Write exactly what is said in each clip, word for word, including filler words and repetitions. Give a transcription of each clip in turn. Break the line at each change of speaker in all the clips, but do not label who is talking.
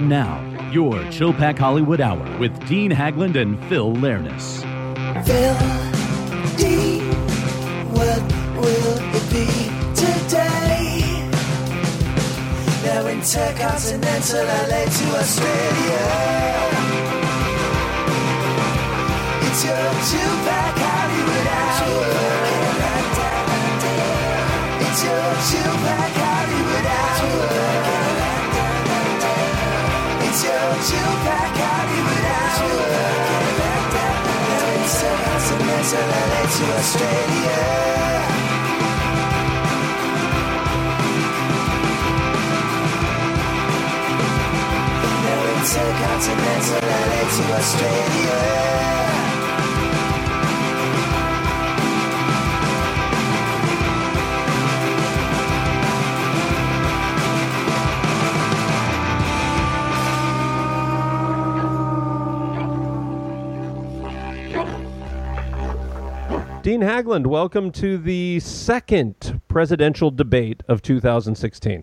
And now, your Chilpack Hollywood Hour with Dean Hagland and Phil Lernis.
Phil, Dean, what will it be today? Now intercontinental L A to Australia. It's your Chilpack Hollywood Hour. It's your Chilpack Hollywood Hour. It's your Chilpack Hollywood Hour. Now intercontinental L A to Australia. Intercontinental L A to Australia.
Dean Hagland, welcome to the second presidential debate of two thousand sixteen.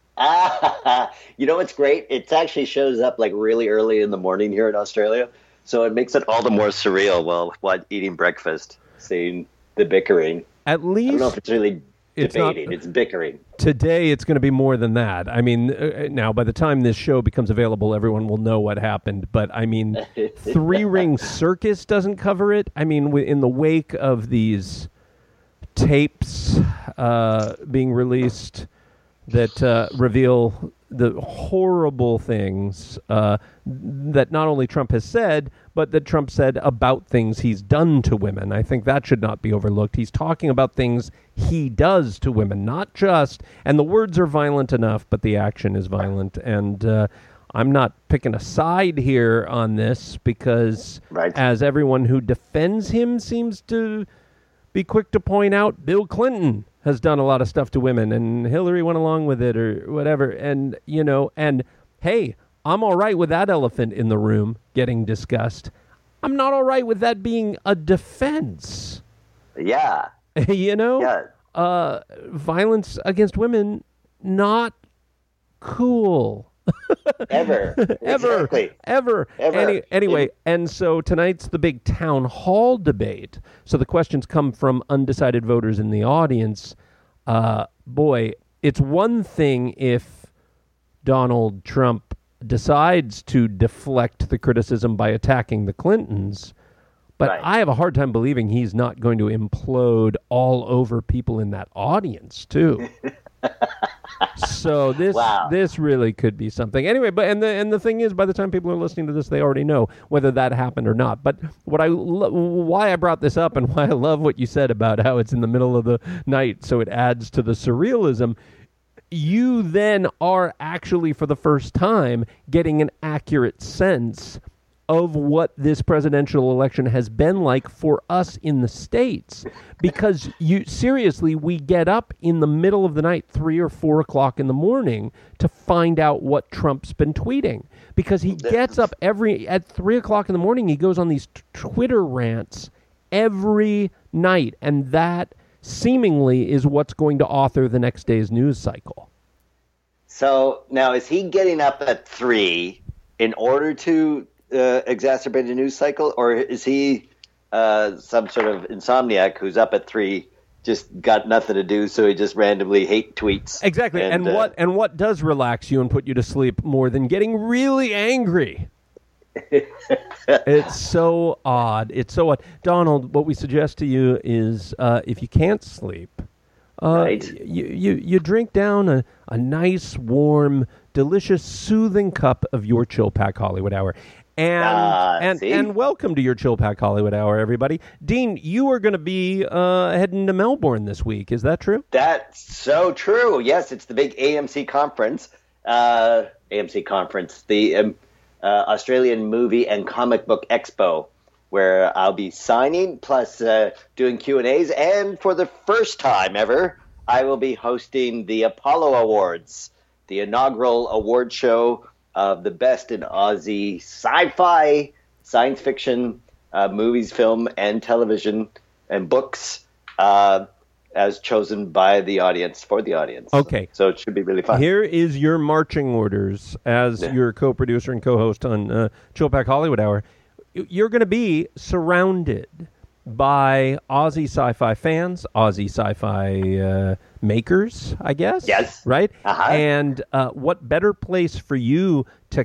Ah, you know what's great? It actually shows up like really early in the morning here in Australia, so it makes it all the more surreal while while eating breakfast, seeing the bickering.
At least
I don't know if it's really
it's
debating;
not,
it's bickering.
Today, it's going to be more than that. I mean, uh, now by the time this show becomes available, everyone will know what happened. But I mean, Three Ring Circus doesn't cover it. I mean, in the wake of these tapes uh, being released that uh, reveal the horrible things uh, that not only Trump has said, but that Trump said about things he's done to women. I think that should not be overlooked. He's talking about things he does to women, not just, and the words are violent enough, but the action is violent. And uh, I'm not picking a side here on this because,
right,
as everyone who defends him seems to be quick to point out, Bill Clinton has done a lot of stuff to women, and Hillary went along with it or whatever. And, you know, and hey, I'm all right with that elephant in the room getting discussed. I'm not all right with that being a defense.
Yeah.
You know?
Yeah.
Uh, violence against women, not cool.
Ever.
ever.
Exactly.
Ever.
Ever.
Any, anyway, and so tonight's the big town hall debate. So the questions come from undecided voters in the audience. Uh, boy, it's one thing if Donald Trump decides to deflect the criticism by attacking the Clintons, but
right.
I have a hard time believing he's not going to implode all over people in that audience, too. So this
wow.
this really could be something. Anyway, but and the and the thing is, by the time people are listening to this, they already know whether that happened or not. But what I lo- why I brought this up and why I love what you said about how it's in the middle of the night, so it adds to the surrealism. You then are actually, for the first time, getting an accurate sense of what this presidential election has been like for us in the States. Because you seriously, we get up in the middle of the night, three or four o'clock in the morning, to find out what Trump's been tweeting. Because he gets up every, at three o'clock in the morning, he goes on these t- Twitter rants every night. And that seemingly is what's going to author the next day's news cycle.
So now, is he getting up at three in order to Uh, exacerbate a news cycle, or is he uh, some sort of insomniac who's up at three, just got nothing to do, so he just randomly hate tweets?
Exactly, and, and uh, what and what does relax you and put you to sleep more than getting really angry? It's so odd. It's so odd. Donald, what we suggest to you is uh, if you can't sleep, uh,
right.
you, you you drink down a, a nice, warm, delicious, soothing cup of your Chilpack Hollywood Hour. And
uh,
and
see?
and welcome to your Chilpack Hollywood Hour, everybody. Dean, you are going to be uh, heading to Melbourne this week. Is that true?
That's so true. Yes, it's the big A M C conference. Uh, A M C conference, the um, uh, Australian Movie and Comic Book Expo, where I'll be signing, plus uh, doing Q and A's. And for the first time ever, I will be hosting the Apollo Awards, the inaugural award show of the best in Aussie sci-fi, science fiction, uh, movies, film, and television, and books. Uh, as chosen by the audience for the audience.
Okay.
So it should be really fun.
Here is your marching orders as
Yeah.
your co-producer and co-host on uh, Chill Pack Hollywood Hour. You're going to be surrounded by Aussie sci-fi fans, Aussie sci-fi uh, makers, I guess.
Yes.
Right?
Uh-huh.
And uh, what better place for you to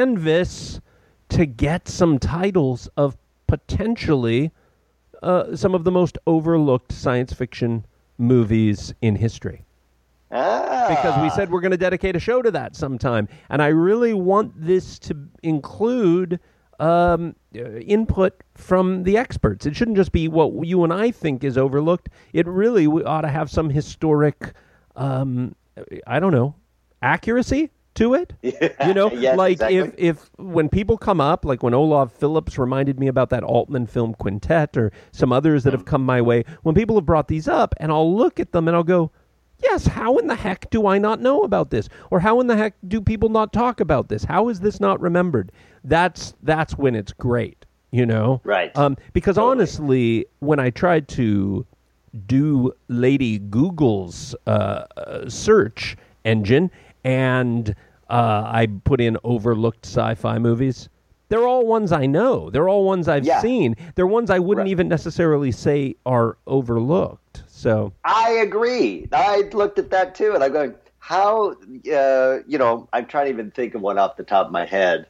canvas to get some titles of potentially uh, some of the most overlooked science fiction movies in history?
Ah.
Because we said we're going to dedicate a show to that sometime. And I really want this to include um, uh, input from the experts. It shouldn't just be what you and I think is overlooked. It really we ought to have some historic, um, I don't know, accuracy to it. You know,
Yes,
like
exactly.
if, if when people come up, like when Olav Phillips reminded me about that Altman film Quintet or some others that have come my way, when people have brought these up, and I'll look at them and I'll go, yes, how in the heck do I not know about this? Or how in the heck do people not talk about this? How is this not remembered? That's that's when it's great, you know?
Right.
Um, because
Totally.
honestly, when I tried to do Lady Google's uh, uh, search engine and uh, I put in overlooked sci-fi movies, they're all ones I know. They're all ones I've
Yeah.
seen. They're ones I wouldn't
Right.
even necessarily say are overlooked. So...
I agree. I looked at that too, and I'm going, how, uh, you know, I'm trying to even think of one off the top of my head,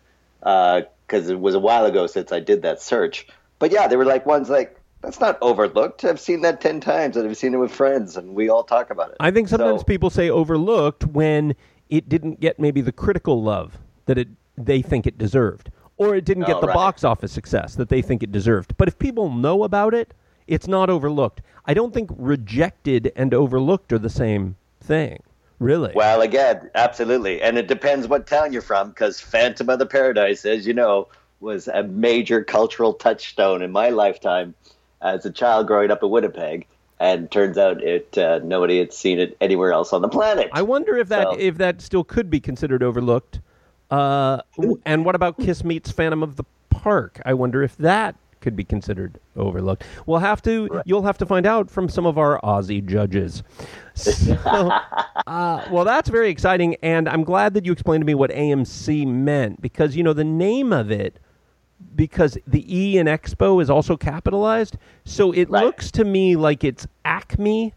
because it was a while ago since I did that search. But yeah, there were like ones like, that's not overlooked. I've seen that ten times, and I've seen it with friends, and we all talk about it.
I think sometimes
So-
people say overlooked when it didn't get maybe the critical love that it they think it deserved, or it didn't get
Oh,
the
right.
box office success that they think it deserved. But if people know about it, it's not overlooked. I don't think rejected and overlooked are the same thing, really.
Well, again, absolutely. And it depends what town you're from, because Phantom of the Paradise, as you know, was a major cultural touchstone in my lifetime as a child growing up in Winnipeg. And turns out it uh, nobody had seen it anywhere else on the planet.
I wonder if that
So-
if that still could be considered overlooked. Uh, and what about Kiss Meets Phantom of the Park? I wonder if that could be considered overlooked. We'll have to. You'll have to find out from some of our Aussie judges. So, uh, well, that's very exciting, and I'm glad that you explained to me what A M C meant, because you know the name of it. Because the E in Expo is also capitalized, so it
Right.
looks to me like it's Acme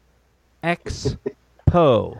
Expo.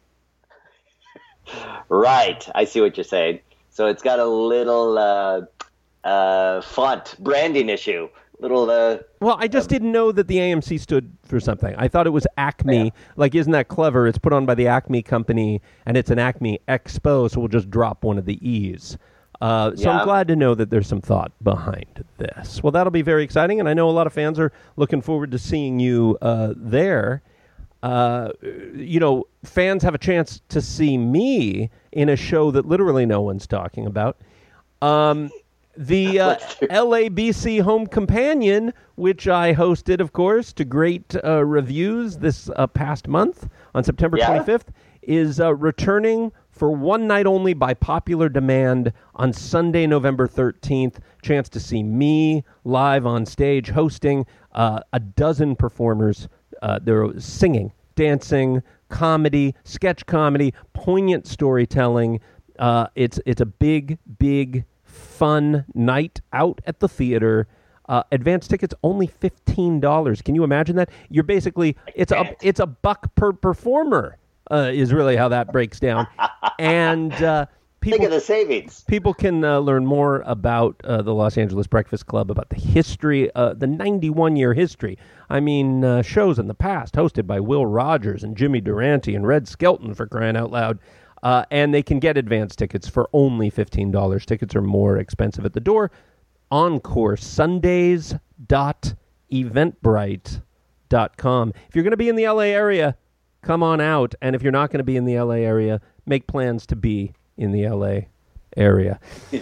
Right. I see what you're saying. So it's got a little uh, uh, font branding issue. Little. Uh,
Well, I just didn't know that the A M C stood for something. I thought it was Acme.
Yeah.
Like, isn't that clever? It's put on by the Acme company, and it's an Acme Expo, so we'll just drop one of the E's. Uh, so I'm
Yeah.
glad to know that there's some thought behind this. Well, that'll be very exciting, and I know a lot of fans are looking forward to seeing you uh, there. Uh, you know, fans have a chance to see me in a show that literally no one's talking about. Um, the uh, L A B C Home Companion, which I hosted, of course, to great uh, reviews this uh, past month on September
Yeah.
twenty-fifth, is uh, returning for one night only by popular demand on Sunday, November thirteenth. Chance to see me live on stage hosting uh, a dozen performers. Uh, they're singing, dancing, comedy, sketch comedy, poignant storytelling. Uh, it's it's a big, big, fun night out at the theater. Uh, advance tickets only fifteen dollars. Can you imagine that? You're basically it's a
can't.
it's a buck per performer. Uh, is really how that breaks down. And uh,
think
people
of the savings.
people can uh, learn more about uh, the Los Angeles Breakfast Club, about the history, uh, the ninety-one year history. I mean, uh, shows in the past hosted by Will Rogers and Jimmy Durante and Red Skelton, for crying out loud. Uh, and they can get advance tickets for only fifteen dollars. Tickets are more expensive at the door. Encore Sundays dot eventbrite dot com. If you're going to be in the L A area, come on out. And if you're not going to be in the L A area, make plans to be in the L A area.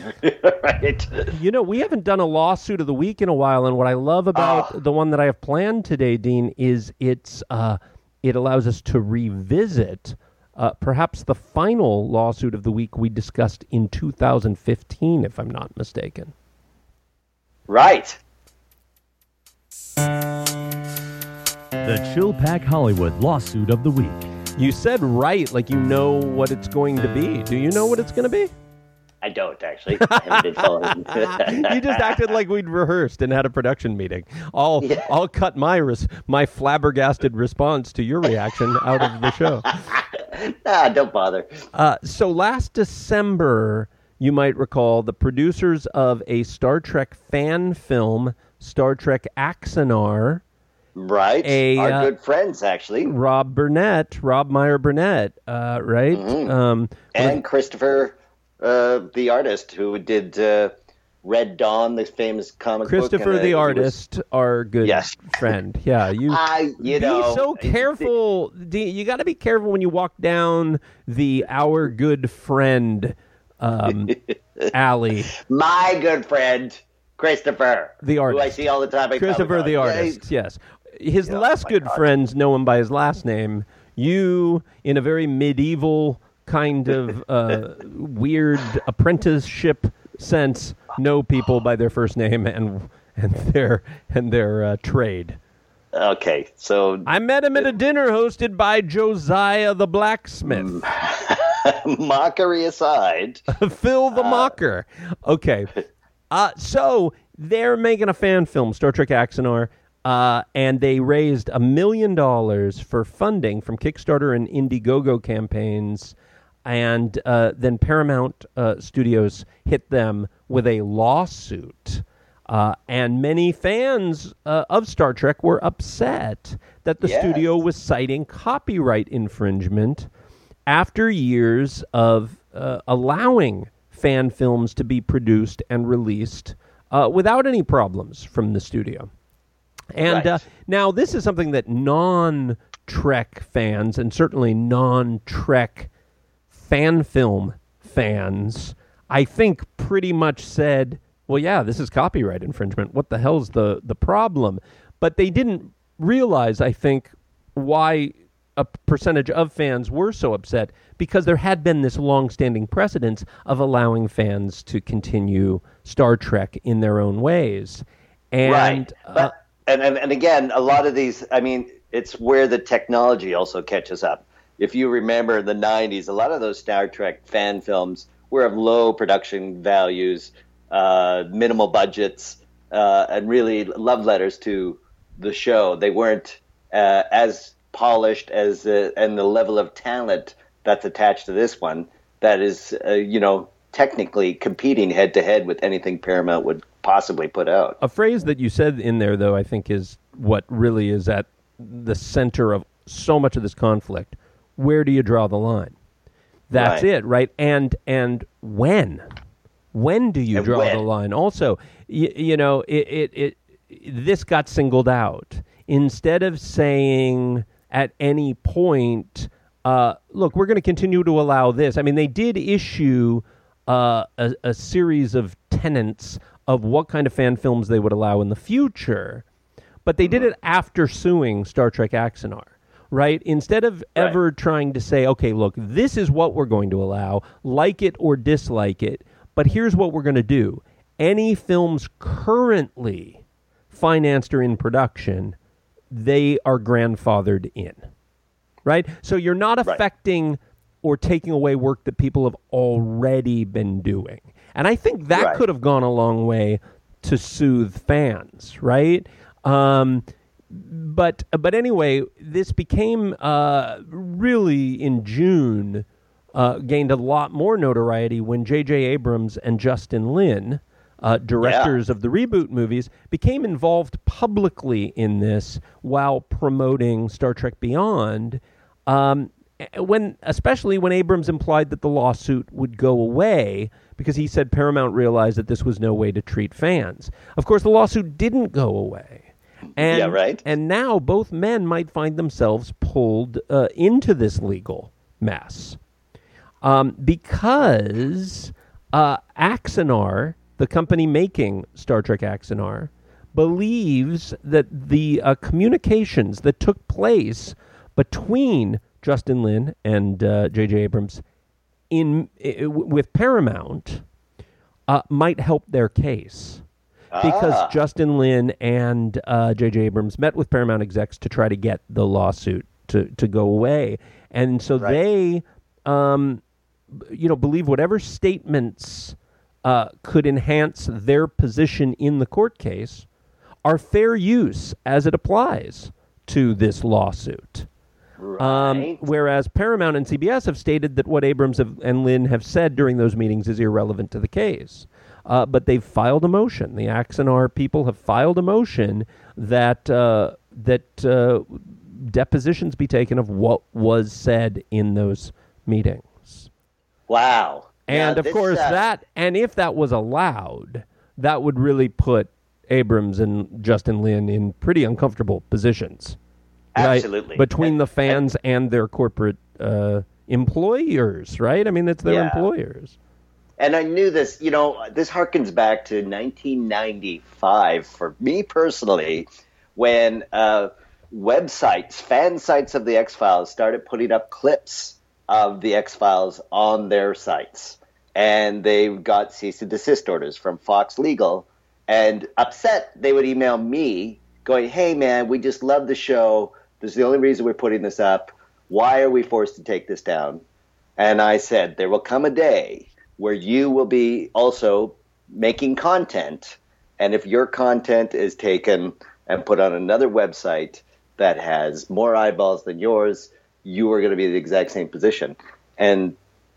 Right.
You know, we haven't done a lawsuit of the week in a while, and what I love about
Oh.
the one that I have planned today, Dean, is it's uh, it allows us to revisit uh, perhaps the final lawsuit of the week we discussed in two thousand fifteen, if I'm not mistaken.
Right.
The Chill Pack Hollywood Lawsuit of the Week.
You said right, like you know what it's going to be. Do you know what it's going to be?
I don't, actually. I haven't been following.
You just acted like we'd rehearsed and had a production meeting. I'll
Yeah.
I'll cut my res- my flabbergasted response to your reaction out of the show.
Ah, don't bother.
Uh, so last December, you might recall, the producers of a Star Trek fan film, Star Trek Axanar,
Right.
A,
Our
uh,
good friends, actually.
Rob Burnett, Rob Meyer Burnett, uh, right?
Mhm.
Um,
And Christopher, uh, the artist who did uh, Red Dawn, the famous comic book.
Christopher
and, uh,
the
he was-
artist, our good
Yes.
friend. Yeah, you.
I, you
be
know.
so careful. D- You got to be careful when you walk down the our good friend um, alley.
My good friend, Christopher.
The
Who I
artist.
see all the time at
Christopher the
Comic-Con. Yeah,
artist, yes. His
Yeah,
less
my
good
God.
friends know him by his last name. You, in a very medieval kind of uh, weird apprenticeship sense, know people by their first name and and their and their uh, trade.
Okay, so
I met him at a dinner hosted by Josiah the blacksmith.
mockery aside,
Phil the Mocker. Okay. Uh, so they're making a fan film, Star Trek Axanar, uh, and they raised a million dollars for funding from Kickstarter and Indiegogo campaigns. And uh, then Paramount uh, Studios hit them with a lawsuit. Uh, and many fans uh, of Star Trek were upset that the
Yes.
studio was citing copyright infringement after years of uh, allowing fan films to be produced and released uh, without any problems from the studio. And
Right.
uh, now this is something that non-Trek fans, and certainly non-Trek fan film fans, I think pretty much said, well, yeah, this is copyright infringement. What the hell's the, the problem? But they didn't realize, I think, why a percentage of fans were so upset, because there had been this long-standing precedence of allowing fans to continue Star Trek in their own ways. And
right?
uh,
But and, and and again, a lot of these. I mean, it's where the technology also catches up. If you remember in the nineties, a lot of those Star Trek fan films were of low production values, uh, minimal budgets, uh, and really love letters to the show. They weren't uh, as polished as uh, and the level of talent that's attached to this one that is, uh, you know, technically competing head to head with anything Paramount would possibly put out.
a phrase that you said in there, though, I think is what really is at the center of so much of this conflict. Where do you draw the line? That's
Right.
it, right? And and when? When do you
And
draw
when?
the line? Also, y- you know, it, it, it this got singled out. Instead of saying at any point, uh, look, we're going to continue to allow this. I mean, they did issue uh, a, a series of tenets of what kind of fan films they would allow in the future, but they did it after suing Star Trek Axanar, right? Instead of
Right.
ever trying to say, okay, look, this is what we're going to allow, like it or dislike it, but here's what we're going to do. Any films currently financed or in production, they are grandfathered in, right? So you're not
Right.
affecting or taking away work that people have already been doing. And I think that
Right.
could have gone a long way to soothe fans, right? Um, but but anyway, this became uh, really in June uh, gained a lot more notoriety when J J Abrams and Justin Lin, uh, directors of the reboot movies, became involved publicly in this while promoting Star Trek Beyond. Um, when especially when Abrams implied that the lawsuit would go away because he said Paramount realized that this was no way to treat fans. Of course, the lawsuit didn't go away. And,
Yeah, right.
And now both men might find themselves pulled uh, into this legal mess. Um, because uh, Axanar, the company making Star Trek Axanar, believes that the uh, communications that took place between Justin Lin and uh, J J Abrams in i- with Paramount uh, might help their case. because
Ah.
Justin Lin and uh, J J Abrams met with Paramount execs to try to get the lawsuit to, to go away. And so
Right.
they, um, you know, believe whatever statements uh, could enhance their position in the court case are fair use as it applies to this lawsuit.
Right.
Um, whereas Paramount and C B S have stated that what Abrams have, and Lin have said during those meetings is irrelevant to the case. Uh, but they've filed a motion. The Axanar people have filed a motion that uh, that uh, depositions be taken of what was said in those meetings.
Wow.
And
Now,
of
this,
course,
uh,
that and if that was allowed, that would really put Abrams and Justin Lin in pretty uncomfortable positions. Right?
Absolutely.
Between
And-
the fans and, and their corporate uh, employers, right? I mean, it's their
Yeah.
employers.
And I knew this, you know, this harkens back to nineteen ninety-five for me personally, when uh, websites, fan sites of the X-Files started putting up clips of the X-Files on their sites. And they got cease and desist orders from Fox Legal. And upset, they would email me going, hey, man, we just love the show. This is the only reason we're putting this up. Why are we forced to take this down? And I said, there will come a day where you will be also making content. And if your content is taken and put on another website that has more eyeballs than yours, you are going to be in the exact same position. And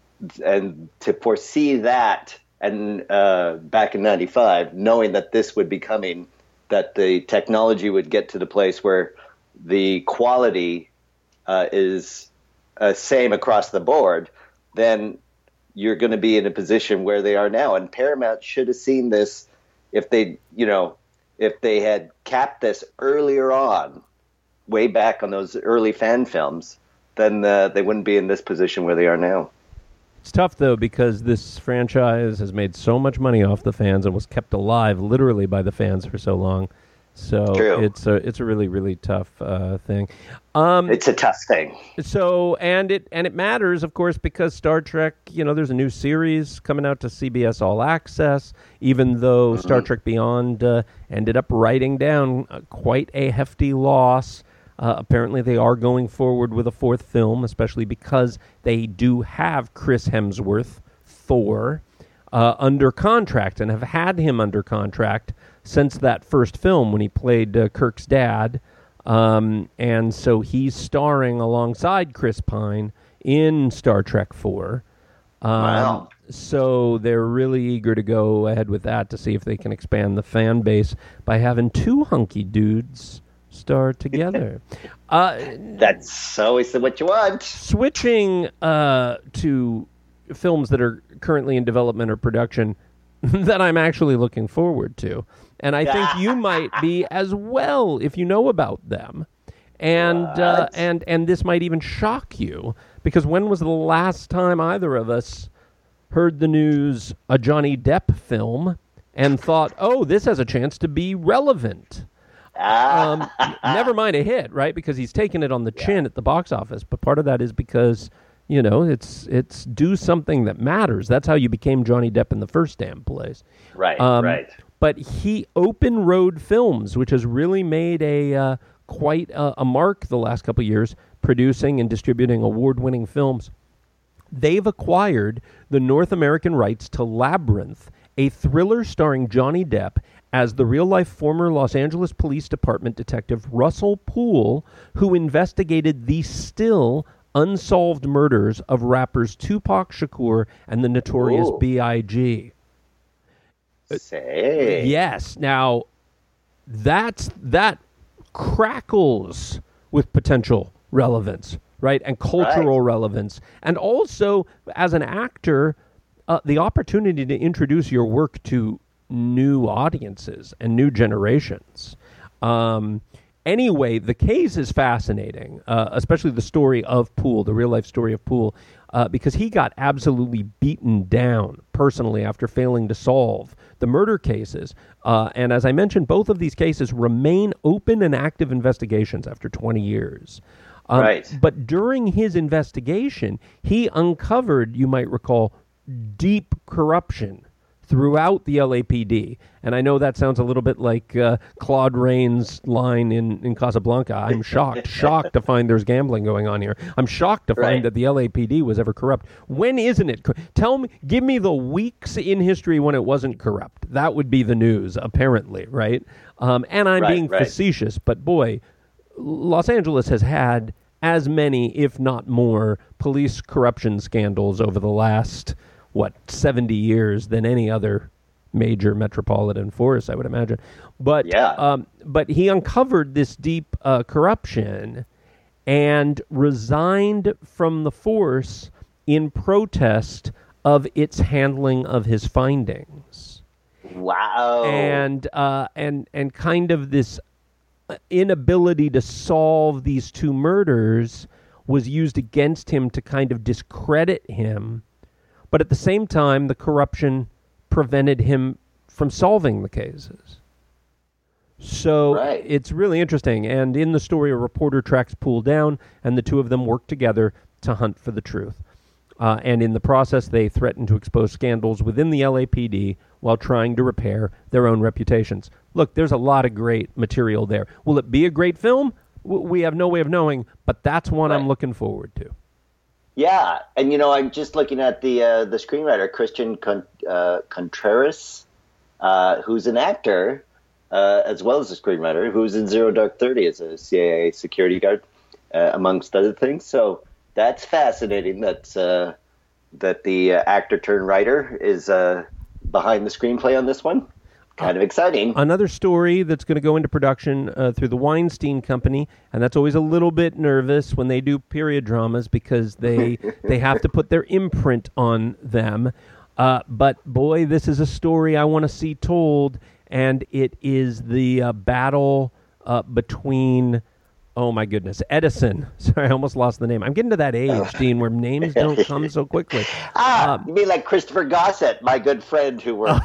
and to foresee that, and uh, back in ninety-five, knowing that this would be coming, that the technology would get to the place where the quality uh, is uh, same across the board, then you're going to be in a position where they are now. And Paramount should have seen this if they, you know, if they had capped this earlier on, way back on those early fan films, then uh, they wouldn't be in this position where they are now.
It's tough, though, because this franchise has made so much money off the fans and was kept alive literally by the fans for so long. So
True.
it's a it's a really, really tough uh, thing. Um,
It's a tough thing.
So and it and it matters, of course, because Star Trek, you know, there's a new series coming out to C B S All Access, even though
Mm-hmm.
Star Trek Beyond uh, ended up writing down uh, quite a hefty loss. Uh, apparently, they are going forward with a fourth film, especially because they do have Chris Hemsworth, Thor, uh, under contract and have had him under contract since that first film when he played uh, Kirk's dad. Um, and so he's starring alongside Chris Pine in Star Trek four. Um,
Wow.
So they're really eager to go ahead with that to see if they can expand the fan base by having two hunky dudes star together. uh,
That's always what you want.
switching uh, to films that are currently in development or production that I'm actually looking forward to. And I think you might be as well if you know about them. And uh,
What?
and and this might even shock you, because when was the last time either of us heard the news a Johnny Depp film and thought, "Oh, this has a chance to be relevant." Um, never mind a hit, right? Because he's taken it on the chin at the box office. But part of that is because, you know, it's it's do something that matters. That's how you became Johnny Depp in the first damn place.
Right,
Um,
right.
But he Open Road Films, which has really made a uh, quite a, a mark the last couple of years, producing and distributing award-winning films. They've acquired the North American rights to Labyrinth, a thriller starring Johnny Depp as the real-life former Los Angeles Police Department detective Russell Poole, who investigated the still unsolved murders of rappers Tupac Shakur and the Notorious
Ooh.
B I G
Say.
Yes. Now, that's that crackles with potential relevance, right, and cultural
Right.
relevance, and also as an actor, uh, the opportunity to introduce your work to new audiences and new generations. Um, anyway, the case is fascinating, uh, especially the story of Poole, the real life story of Poole, uh, because he got absolutely beaten down personally after failing to solve the murder cases. Uh, and as I mentioned, both of these cases remain open and active investigations after twenty years. Um,
Right.
But during his investigation, he uncovered, you might recall, deep corruption throughout the L A P D. And I know that sounds a little bit like uh, Claude Rains' line in, in Casablanca. I'm shocked, shocked to find there's gambling going on here. I'm shocked to find
Right.
that the L A P D was ever corrupt. When isn't it? cor- Tell me, give me the weeks in history when it wasn't corrupt. That would be the news, apparently, right? Um, and I'm
Right,
being
right.
facetious, but boy, Los Angeles has had as many, if not more, police corruption scandals over the last, what, seventy years than any other major metropolitan force, I would imagine. But
Yeah.
um, but he uncovered this deep uh, corruption and resigned from the force in protest of its handling of his findings.
Wow.
And uh, and and kind of this inability to solve these two murders was used against him to kind of discredit him. But at the same time, the corruption prevented him from solving the cases. So
Right.
it's really interesting. And in the story, a reporter tracks Poole down, and the two of them work together to hunt for the truth. Uh, and in the process, they threaten to expose scandals within the L A P D while trying to repair their own reputations. Look, there's a lot of great material there. Will it be a great film? W- we have no way of knowing, but that's one I'm
Right.
looking forward to.
Yeah, and you know, I'm just looking at the uh, the screenwriter Christian Con- uh, Contreras, uh, who's an actor uh, as well as a screenwriter, who's in Zero Dark Thirty as a C I A security guard, uh, amongst other things. So that's fascinating. That uh, that the uh, actor turned writer is uh, behind the screenplay on this one. Kind of exciting.
Another story that's going to go into production uh, through the Weinstein Company, and that's always a little bit nervous when they do period dramas because they they have to put their imprint on them. Uh, but boy, this is a story I want to see told, and it is the uh, battle uh, between, oh my goodness, Edison. Sorry, I almost lost the name. I'm getting to that age, Dean, where names don't come so quickly.
Ah, you mean like Christopher Gossett, my good friend who worked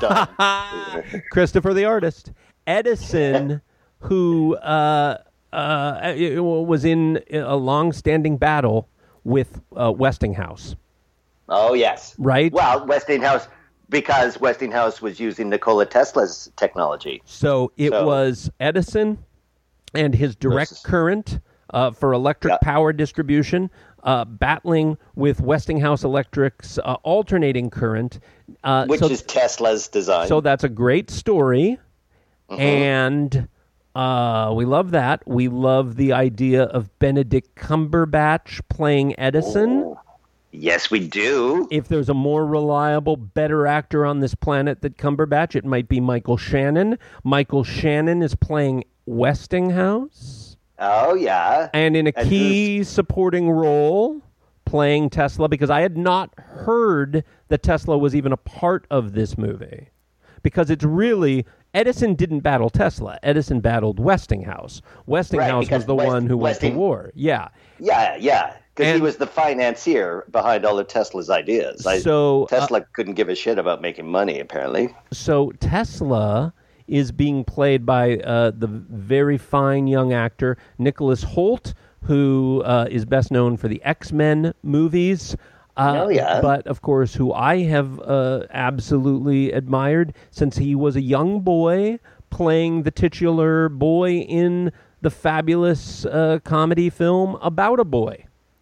on
Christopher the artist. Edison, who uh, uh, was in a long-standing battle with uh, Westinghouse.
Oh, yes.
Right?
Well, Westinghouse, because Westinghouse was using Nikola Tesla's technology.
So it
So-
was Edison and his direct
Versus-
current uh, for electric
Yeah.
power distribution, uh, battling with Westinghouse Electric's uh, alternating current. Uh,
Which
so,
is Tesla's design.
so that's a great story.
Mm-hmm.
And uh, we love that. We love the idea of Benedict Cumberbatch playing Edison.
Yes, we do.
If there's a more reliable, better actor on this planet than Cumberbatch, it might be Michael Shannon. Michael Shannon is playing Westinghouse.
Oh, yeah.
And in a
And
key supporting role, playing Tesla, because I had not heard that Tesla was even a part of this movie. Because it's really, Edison didn't battle Tesla. Edison battled Westinghouse. Westinghouse
because
was the
West-
one who
Westing-
went to war. Yeah.
Yeah, yeah. Because he
And-
was the financier behind all of Tesla's ideas. I,
So, uh,
Tesla couldn't give a shit about making money, apparently.
So Tesla is being played by uh, the very fine young actor Nicholas Hoult, who uh, is best known for the X-Men movies. Uh,
Oh, yeah.
But, of course, who I have uh, absolutely admired since he was a young boy playing the titular boy in the fabulous uh, comedy film About a Boy.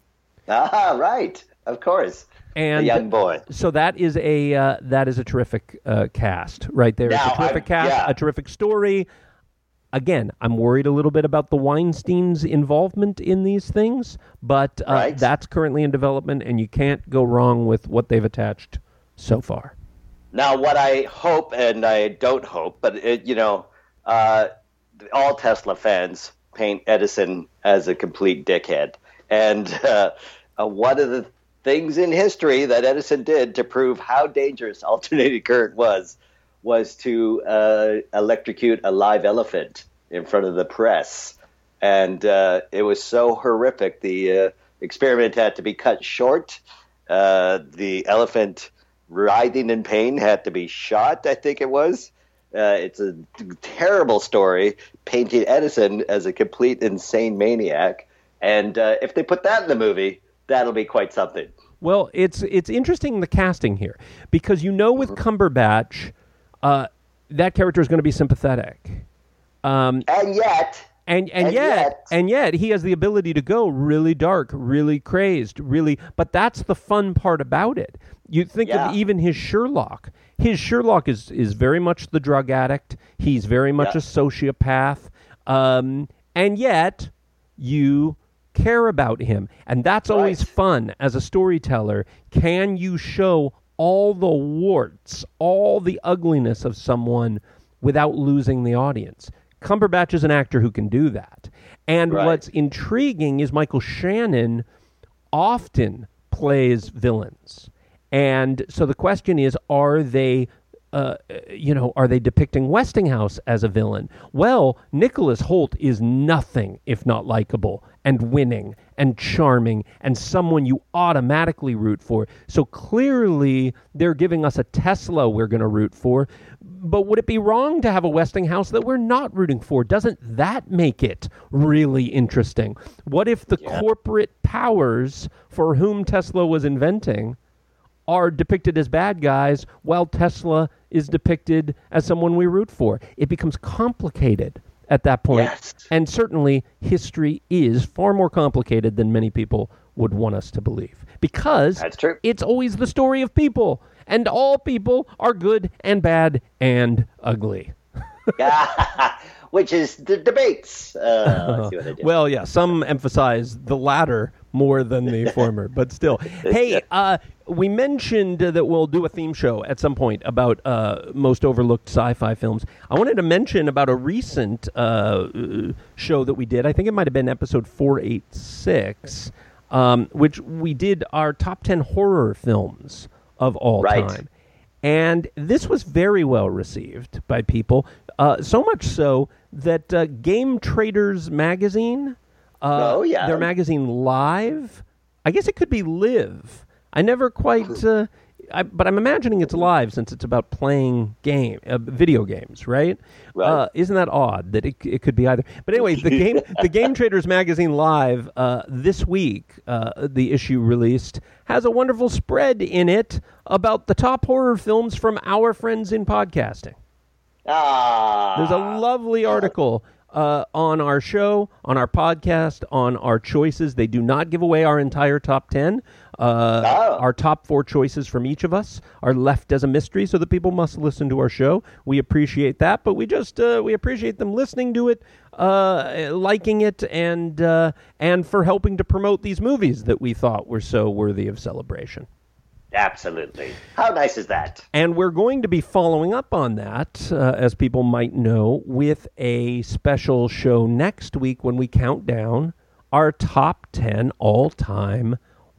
Ah, right. Of course.
And
the young boy.
So that is a uh, that is a terrific uh, cast right there.
Now,
it's a terrific
I'm-
cast,
yeah.
a terrific story. Again, I'm worried a little bit about the Weinstein's involvement in these things, but uh,
Right.
that's currently in development, and you can't go wrong with what they've attached so far.
Now, what I hope, and I don't hope, but it, you know, uh, all Tesla fans paint Edison as a complete dickhead, and uh, uh, one of the things in history that Edison did to prove how dangerous alternating current was was to uh, electrocute a live elephant in front of the press, and uh, it was so horrific. The uh, experiment had to be cut short. Uh, the elephant, writhing in pain, had to be shot, I think it was. Uh, it's a terrible story, painting Edison as a complete insane maniac. And uh, if they put that in the movie, that'll be quite something.
Well, it's it's interesting the casting here because you know with Cumberbatch, uh, that character is going to be sympathetic, um,
and yet,
and and,
and
yet,
yet,
and yet he has the ability to go really dark, really crazed, really. But that's the fun part about it. You think
Yeah.
of even his Sherlock. His Sherlock is is very much the drug addict. He's very much
Yeah.
a sociopath, um, and yet you care about him, and that's always
Right.
fun as a storyteller. Can you show all the warts, all the ugliness of someone without losing the audience? Cumberbatch is an actor who can do that. And
Right.
what's intriguing is Michael Shannon often plays villains. And so the question is, are they Uh, you know, are they depicting Westinghouse as a villain? Well, Nicholas Hoult is nothing if not likable and winning and charming and someone you automatically root for. So clearly they're giving us a Tesla we're going to root for. But would it be wrong to have a Westinghouse that we're not rooting for? Doesn't that make it really interesting? What if the
Yeah.
corporate powers for whom Tesla was inventing are depicted as bad guys while Tesla is depicted as someone we root for? It becomes complicated at that point.
Yes.
And certainly history is far more complicated than many people would want us to believe. Because
That's true.
it's always the story of people. And all people are good and bad and ugly.
Which is the debates. Uh, I see what I did.
Well, yeah, some emphasize the latter more than the former, but still. Hey, uh, we mentioned uh, that we'll do a theme show at some point about uh, most overlooked sci-fi films. I wanted to mention about a recent uh, show that we did. I think it might have been episode four eighty-six, um, which we did our top ten horror films of all
Right.
time. And this was very well received by people, uh, so much so that uh, Game Traders magazine, uh,
Oh, yeah.
their magazine Live, I guess it could be Live. I never quite, uh, I, but I'm imagining it's Live since it's about playing game, uh, video games, right?
Right.
Uh, isn't that odd that it it could be either? But anyway, the game the Game Traders magazine Live uh, this week, uh, the issue released has a wonderful spread in it about the top horror films from our friends in podcasting.
ah,
There's a lovely article uh, on our show, on our podcast, on our choices. They do not give away our entire top ten. Uh,
Oh.
Our top four choices from each of us are left as a mystery, so that people must listen to our show. We appreciate that, but we just uh, we appreciate them listening to it, uh, liking it, and uh, and for helping to promote these movies that we thought were so worthy of celebration.
Absolutely. How nice is that?
And we're going to be following up on that, uh, as people might know, with a special show next week when we count down our top ten all-time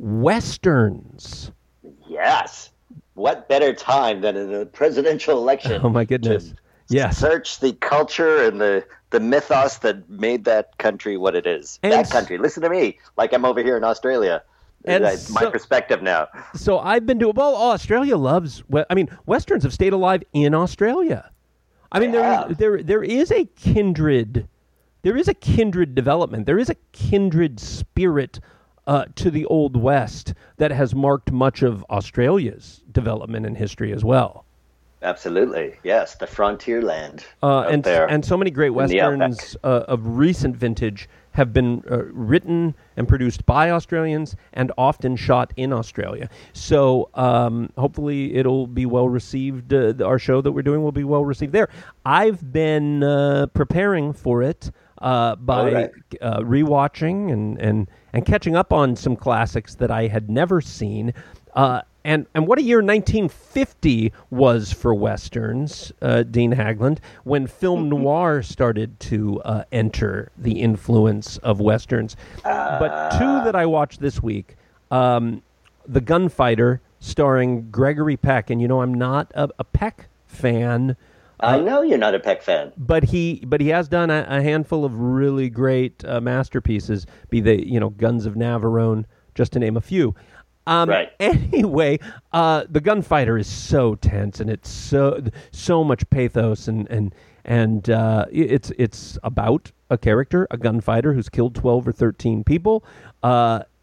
Westerns.
Yes. What better time than in a presidential election?
Oh, my goodness.
to
Yes.
Search the culture and the, the mythos that made that country what it is.
And
that
s-
country. Listen to me. Like I'm over here in Australia.
And
That's my
so-
perspective now.
So I've been to, well, Australia loves, we- I mean, Westerns have stayed alive in Australia. I mean,
They
there,
have.
there, there is a kindred, there is a kindred development. There is a kindred spirit uh, to the Old West that has marked much of Australia's development and history as well.
Absolutely. Yes. The frontier land.
Uh,
out
and
there.
and so many great
in the outback.
westerns uh, of recent vintage have been uh, written and produced by Australians and often shot in Australia. So um, hopefully it'll be well received. Uh, our show that we're doing will be well received there. I've been uh, preparing for it uh, by
All right.
uh, rewatching and, and and catching up on some classics that I had never seen. Uh, And and what a year nineteen fifty was for Westerns, uh, Dean Hagland, when film noir started to uh, enter the influence of Westerns. But two that I watched this week, um, The Gunfighter, starring Gregory Peck. And, you know, I'm not a, a Peck fan,
I know you're not a Peck fan.
but he but he has done a, a handful of really great uh, masterpieces, be they, you know, Guns of Navarone, just to name a few. Um,
Right.
Anyway, uh, The Gunfighter is so tense, and it's so so much pathos, and and and uh, it's it's about a character, a gunfighter who's killed twelve or thirteen people. Uh,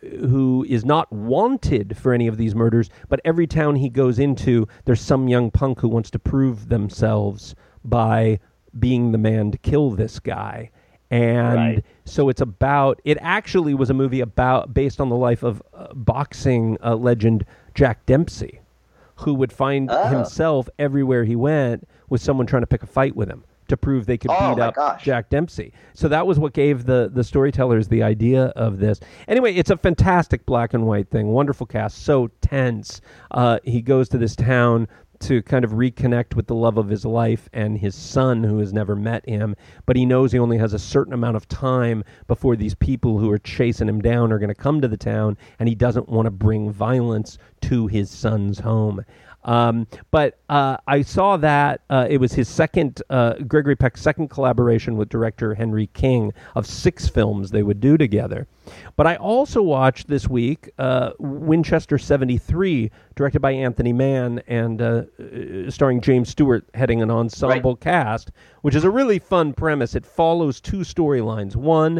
who is not wanted for any of these murders, but every town he goes into, there's some young punk who wants to prove themselves by being the man to kill this guy. And
Right.
so it's about, it actually was a movie about, based on the life of uh, boxing uh, legend Jack Dempsey, who would find
Oh.
himself everywhere he went with someone trying to pick a fight with him to prove they could
Oh,
beat
my
up
gosh.
Jack Dempsey. So that was what gave the, the storytellers the idea of this. Anyway, it's a fantastic black and white thing. Wonderful cast. So tense. Uh, he goes to this town to kind of reconnect with the love of his life and his son, who has never met him, but he knows he only has a certain amount of time before these people who are chasing him down are going to come to the town, and he doesn't want to bring violence to his son's home. Um, but uh, I saw that uh, it was his second, uh, Gregory Peck's second collaboration with director Henry King of six films they would do together. But I also watched this week uh, Winchester seventy-three, directed by Anthony Mann and uh, uh, starring James Stewart heading an ensemble
Right.
cast, which is a really fun premise. It follows two storylines. One,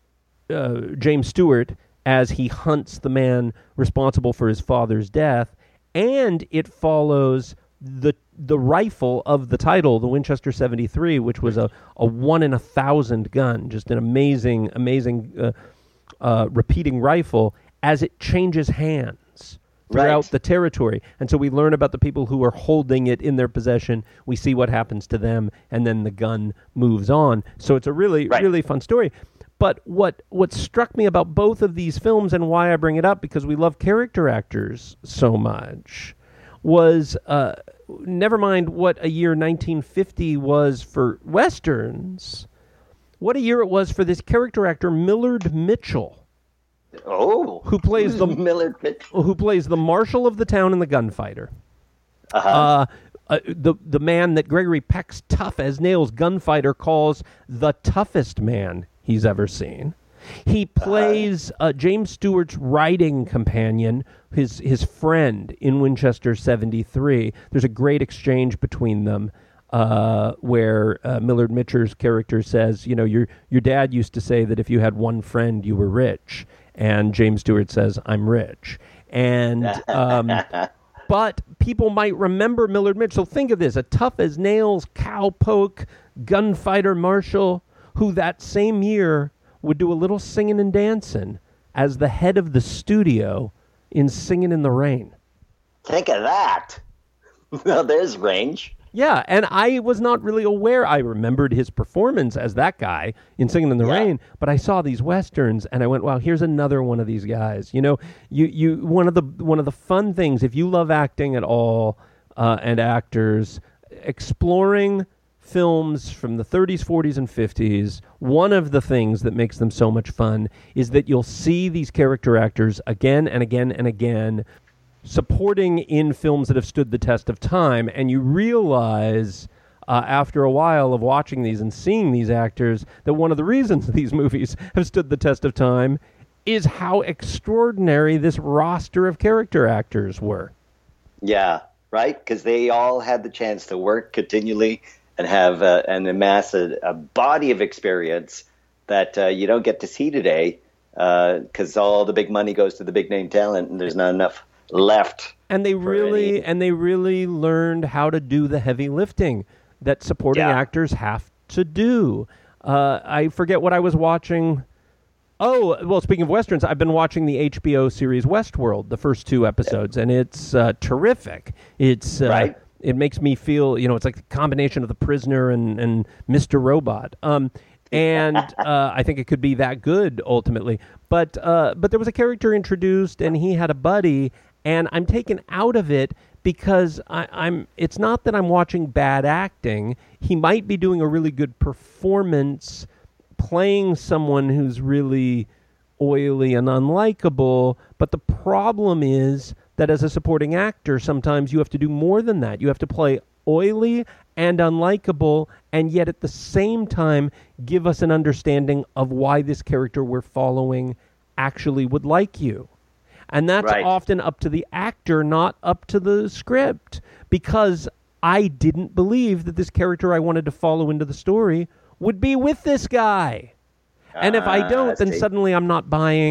uh, James Stewart as he hunts the man responsible for his father's death, and it follows the the rifle of the title, the Winchester seventy-three, which was a, a one in a thousand gun, just an amazing, amazing uh, uh, repeating rifle as it changes hands throughout
Right.
the territory. And so we learn about the people who are holding it in their possession. We see what happens to them, and then the gun moves on. So it's a really,
Right.
really fun story. But what what struck me about both of these films, and why I bring it up, because we love character actors so much, was uh, never mind what a year nineteen fifty was for Westerns, what a year it was for this character actor Millard Mitchell,
Oh,
who plays the
Millard Mitchell.
who plays the marshal of the town and the gunfighter.
Uh-huh.
Uh, uh, the the man that Gregory Peck's tough as nails gunfighter calls the toughest man he's ever seen. He plays uh, James Stewart's riding companion, his his friend in Winchester seventy-three. There's a great exchange between them uh, where uh, Millard Mitchell's character says, you know, your your dad used to say that if you had one friend, you were rich. And James Stewart says, I'm rich. And um, but people might remember Millard Mitchell. Think of this, a tough-as-nails, cowpoke, gunfighter marshal who that same year would do a little singing and dancing as the head of the studio in Singing in the Rain.
Think of that. Well, there's range.
Yeah, and I was not really aware. I remembered his performance as that guy in Singing in the
Yeah.
Rain, but I saw these westerns and I went, "Wow, here's another one of these guys." You know, you you one of the one of the fun things, if you love acting at all uh, and actors, exploring films from the thirties, forties, and fifties, one of the things that makes them so much fun is that you'll see these character actors again and again and again supporting in films that have stood the test of time, and you realize uh, after a while of watching these and seeing these actors that one of the reasons these movies have stood the test of time is how extraordinary this roster of character actors were.
Yeah, right? Because they all had the chance to work continually and have uh, and amass a, a body of experience that uh, you don't get to see today because all the big money goes to the big name talent and there's not enough left.
And they really
any-
and they really learned how to do the heavy lifting that supporting
Yeah.
actors have to do. Uh, I forget what I was watching. Oh, well, speaking of Westerns, I've been watching the H B O series Westworld, the first two episodes, and it's uh, terrific. It's uh,
Right.
It makes me feel, you know, it's like a combination of The Prisoner and, and Mister Robot. Um, and uh, I think it could be that good ultimately. But uh, but there was a character introduced, and he had a buddy, and I'm taken out of it because I, I'm. It's not that I'm watching bad acting. He might be doing a really good performance, playing someone who's really oily and unlikable, but the problem is that as a supporting actor, sometimes you have to do more than that. You have to play oily and unlikable, and yet at the same time give us an understanding of why this character we're following actually would like you. And that's
Right.
often up to the actor, not up to the script, because I didn't believe that this character I wanted to follow into the story would be with this guy. And if I
Ah,
don't, then
see.
suddenly I'm not buying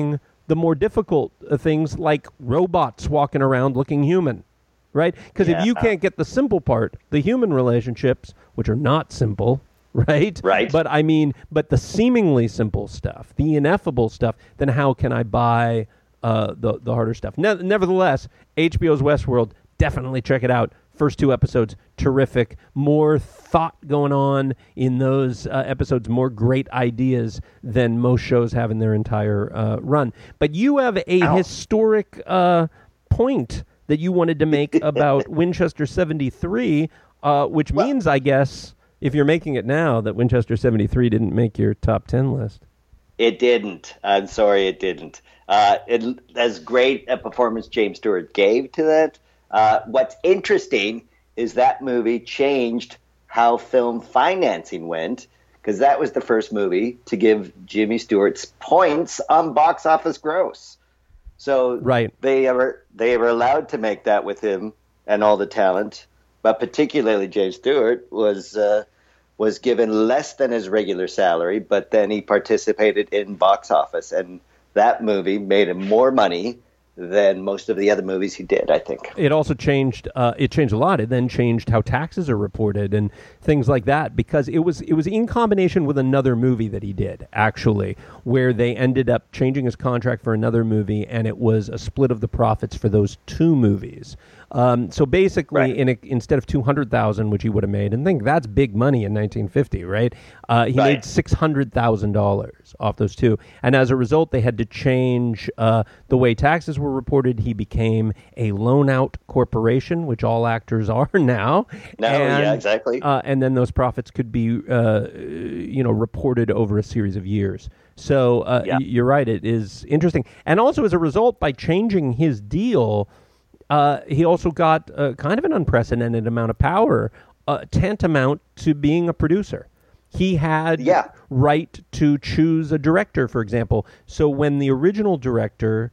the more difficult uh, things like robots walking around looking human, right? Because
Yeah.
if you can't get the simple part, the human relationships, which are not simple, right?
Right.
But I mean, but the seemingly simple stuff, the ineffable stuff, then how can I buy uh, the the harder stuff? Ne- nevertheless, H B O's Westworld, definitely check it out. First two episodes, terrific. More thought going on in those uh, episodes, more great ideas than most shows have in their entire uh, run. But you have a
Ow.
historic uh, point that you wanted to make about Winchester seventy-three, uh, which
Well-
means, I guess, if you're making it now, that Winchester seventy-three didn't make your top ten list.
It didn't. I'm sorry, it didn't. Uh, it, as great a performance James Stewart gave to that, uh, what's interesting is that movie changed how film financing went, because that was the first movie to give Jimmy Stewart's points on box office gross. So
Right.
they were they were allowed to make that with him and all the talent, but particularly James Stewart was uh, was given less than his regular salary, but then he participated in box office, and that movie made him more money than most of the other movies he did, I think.
It also changed. Uh, it changed a lot. It then changed how taxes are reported and things like that, because it was it was in combination with another movie that he did, actually, where they ended up changing his contract for another movie, and it was a split of the profits for those two movies. Um, so basically,
Right.
in a, instead of two hundred thousand, which he would have made, and think that's big money in nineteen fifty, right? Uh, he
Right.
made six hundred thousand dollars off those two, and as a result, they had to change uh, the way taxes were reported. He became a loan-out corporation, which all actors are now.
No,
and,
yeah, exactly.
Uh, and then those profits could be, uh, you know, reported over a series of years. So uh,
Yeah.
y- you're right; it is interesting, and also as a result, by changing his deal. Uh, he also got uh, kind of an unprecedented amount of power, uh, tantamount to being a producer. He had
Yeah.
right to choose a director, for example. So when the original director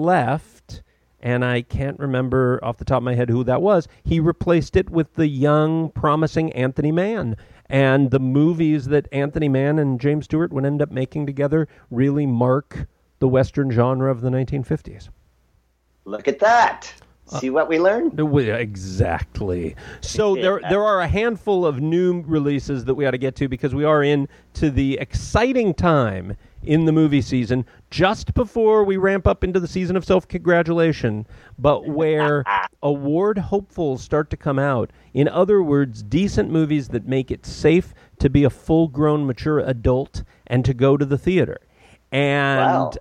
left, and I can't remember off the top of my head who that was, he replaced it with the young, promising Anthony Mann. And the movies that Anthony Mann and James Stewart would end up making together really mark the Western genre of the nineteen fifties.
Look at that. See what we learned?
We- Exactly. So there there are a handful of new releases that we ought to get to, because we are into the exciting time in the movie season, just before we ramp up into the season of self-congratulation, but where award hopefuls start to come out. In other words, decent movies that make it safe to be a full-grown, mature adult and to go to the theater. And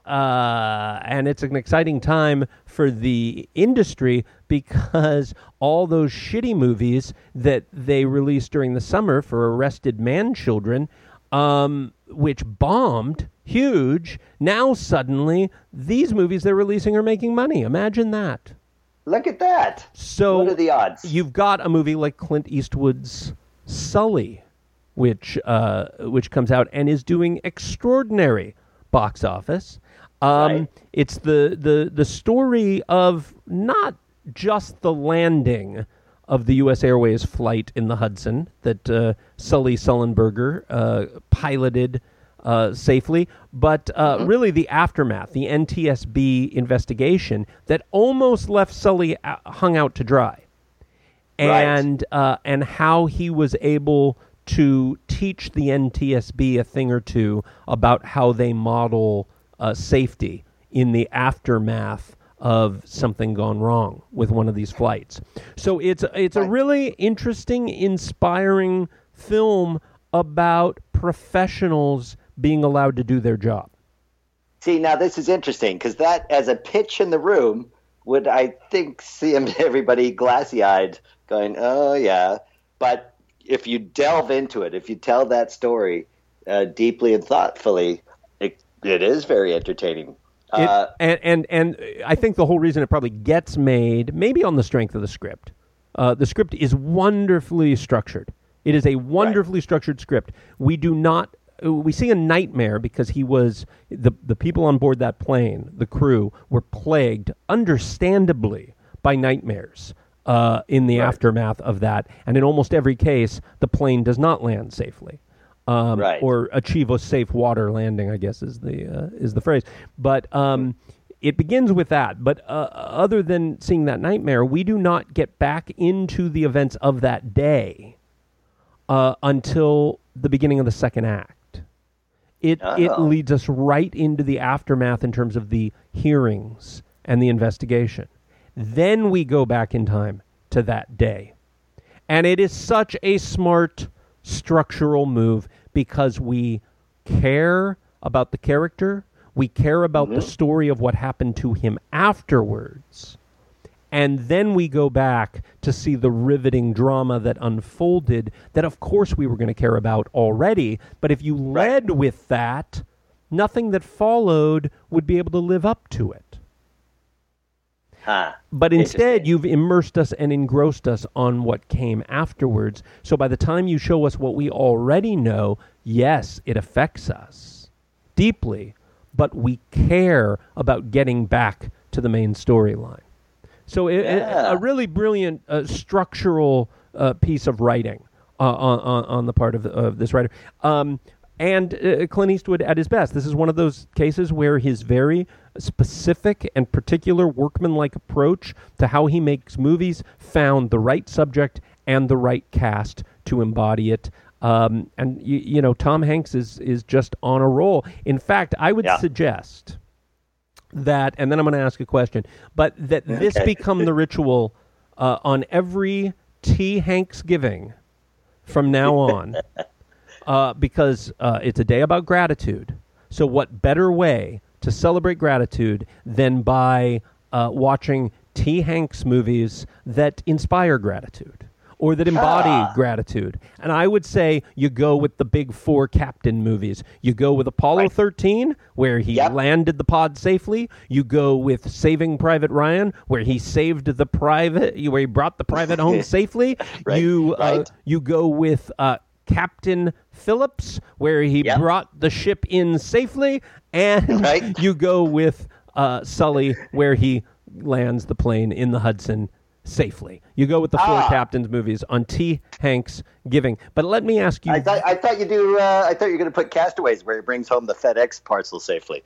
uh, and it's an exciting time for the industry, because all those shitty movies that they released during the summer for arrested man children, um, which bombed huge, now suddenly these movies they're releasing are making money. Imagine that.
Look at that.
So
What are the odds?
You've got a movie like Clint Eastwood's Sully, which uh, which comes out and is doing extraordinary box office. Um,
Right.
It's the, the, the story of not just the landing of the U S Airways flight in the Hudson that uh, Sully Sullenberger uh, piloted uh, safely, but uh,
Mm-hmm.
really the aftermath, the N T S B investigation that almost left Sully uh, hung out to dry.
Right.
And uh, and how he was able to teach the N T S B a thing or two about how they model uh, safety in the aftermath of something gone wrong with one of these flights. So it's it's a really interesting, inspiring film about professionals being allowed to do their job.
See, now this is interesting, because that, as a pitch in the room, would, I think, see everybody glassy-eyed going, oh, yeah. But if you delve into it, if you tell that story uh, deeply and thoughtfully, it, it is very entertaining.
It,
Uh,
and, and and I think the whole reason it probably gets made, maybe on the strength of the script. Uh, the script is wonderfully structured. It is a wonderfully structured script. We do not. We see a nightmare because he was the the people on board that plane, the crew, were plagued, understandably, by nightmares uh, in the
Right.
aftermath of that. And in almost every case, the plane does not land safely. Um,
Right.
Or achieve a safe water landing, I guess is the uh, is the phrase. But um, it begins with that. But uh, other than seeing that nightmare, we do not get back into the events of that day uh, until the beginning of the second act. It
Oh.
it leads us right into the aftermath in terms of the hearings and the investigation. Then we go back in time to that day. And it is such a smart structural move because we care about the character, we care about mm-hmm. the story of what happened to him afterwards, and then we go back to see the riveting drama that unfolded that, of course, we were going to care about already, but if you led with that, nothing that followed would be able to live up to it.
Huh.
But instead, you've immersed us and engrossed us on what came afterwards. So by the time you show us what we already know, yes, it affects us deeply, but we care about getting back to the main storyline. So it,
yeah.
it, a really brilliant uh, structural uh, piece of writing uh, on, on on the part of, the, of this writer. Um, and uh, Clint Eastwood at his best. This is one of those cases where his very specific and particular workmanlike approach to how he makes movies found the right subject and the right cast to embody it. Um, and, you, you know, Tom Hanks is, is just on a roll. In fact, I would
yeah.
suggest that, and then I'm going to ask a question, but that this
okay.
become the ritual uh, on every T. Hanksgiving from now on, uh, because uh, it's a day about gratitude. So what better way to celebrate gratitude than by uh, watching T. Hanks movies that inspire gratitude or that embody ah. gratitude? And I would say you go with the big four Captain movies. You go with Apollo right. thirteen, where he yep. landed the pod safely. You go with Saving Private Ryan, where he saved the private, where he brought the private home safely.
right.
You
right.
Uh, you go with uh, Captain Phillips, where he yep. brought the ship in safely. And
right.
you go with uh, Sully, where he lands the plane in the Hudson safely. You go with the four
ah.
Captains movies on T. Hanks giving. But let me ask you.
I thought I thought you do. Uh, I thought you were going to put Castaways, where he brings home the FedEx parcel safely.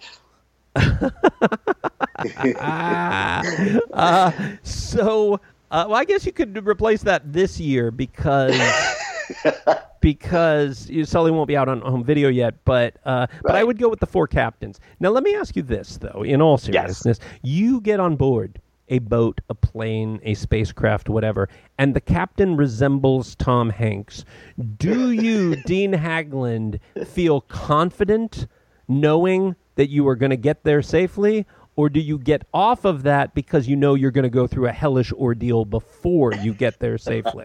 uh, so, uh, well, I guess you could replace that this year because. Because you, Sully won't be out on home video yet, but uh, right. but I would go with the four Captains. Now, let me ask you this, though, in all seriousness. Yes. You get on board a boat, a plane, a spacecraft, whatever, and the captain resembles Tom Hanks. Do you, Dean Haglund, feel confident knowing that you are going to get there safely, or do you get off of that because you know you're going to go through a hellish ordeal before you get there safely?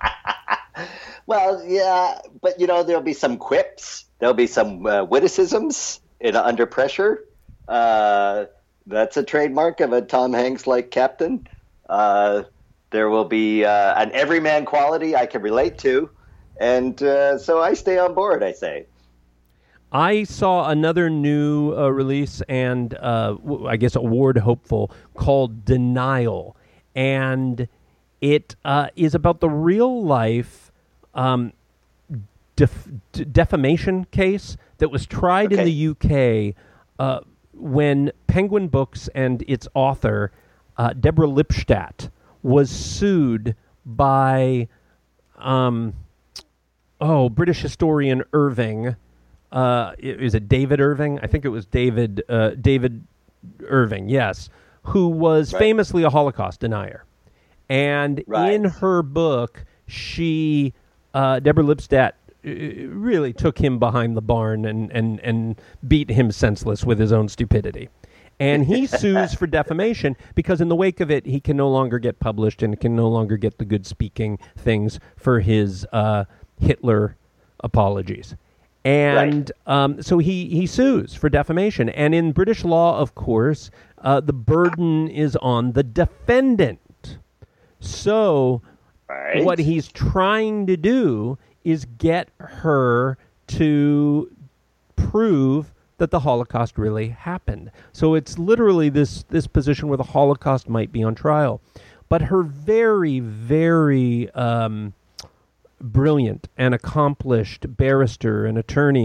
Well, yeah, but, you know, there'll be some quips. There'll be some uh, witticisms in Under Pressure. Uh, that's a trademark of a Tom Hanks-like captain. Uh, there will be uh, an everyman quality I can relate to. And uh, so I stay on board, I say.
I saw another new uh, release and, uh, I guess, award hopeful called Denial. And it uh, is about the real-life Um, def- d- defamation case that was tried okay. in the U K uh, when Penguin Books and its author, uh, Deborah Lipstadt, was sued by, um, oh, British historian Irving. Uh, is it David Irving? I think it was David uh, David Irving, yes, who was right. famously a Holocaust denier. And right. in her book, she... Uh, Deborah Lipstadt uh, really took him behind the barn and, and, and beat him senseless with his own stupidity. And he sues for defamation because in the wake of it, he can no longer get published and can no longer get the good speaking things for his uh, Hitler apologies. And right. um, so he, he sues for defamation. And in British law, of course, uh, the burden is on the defendant. So... Right. What he's trying to do is get her to prove that the Holocaust really happened. So it's literally this, this position where the Holocaust might be on trial. But her very, very um, brilliant and accomplished barrister and attorney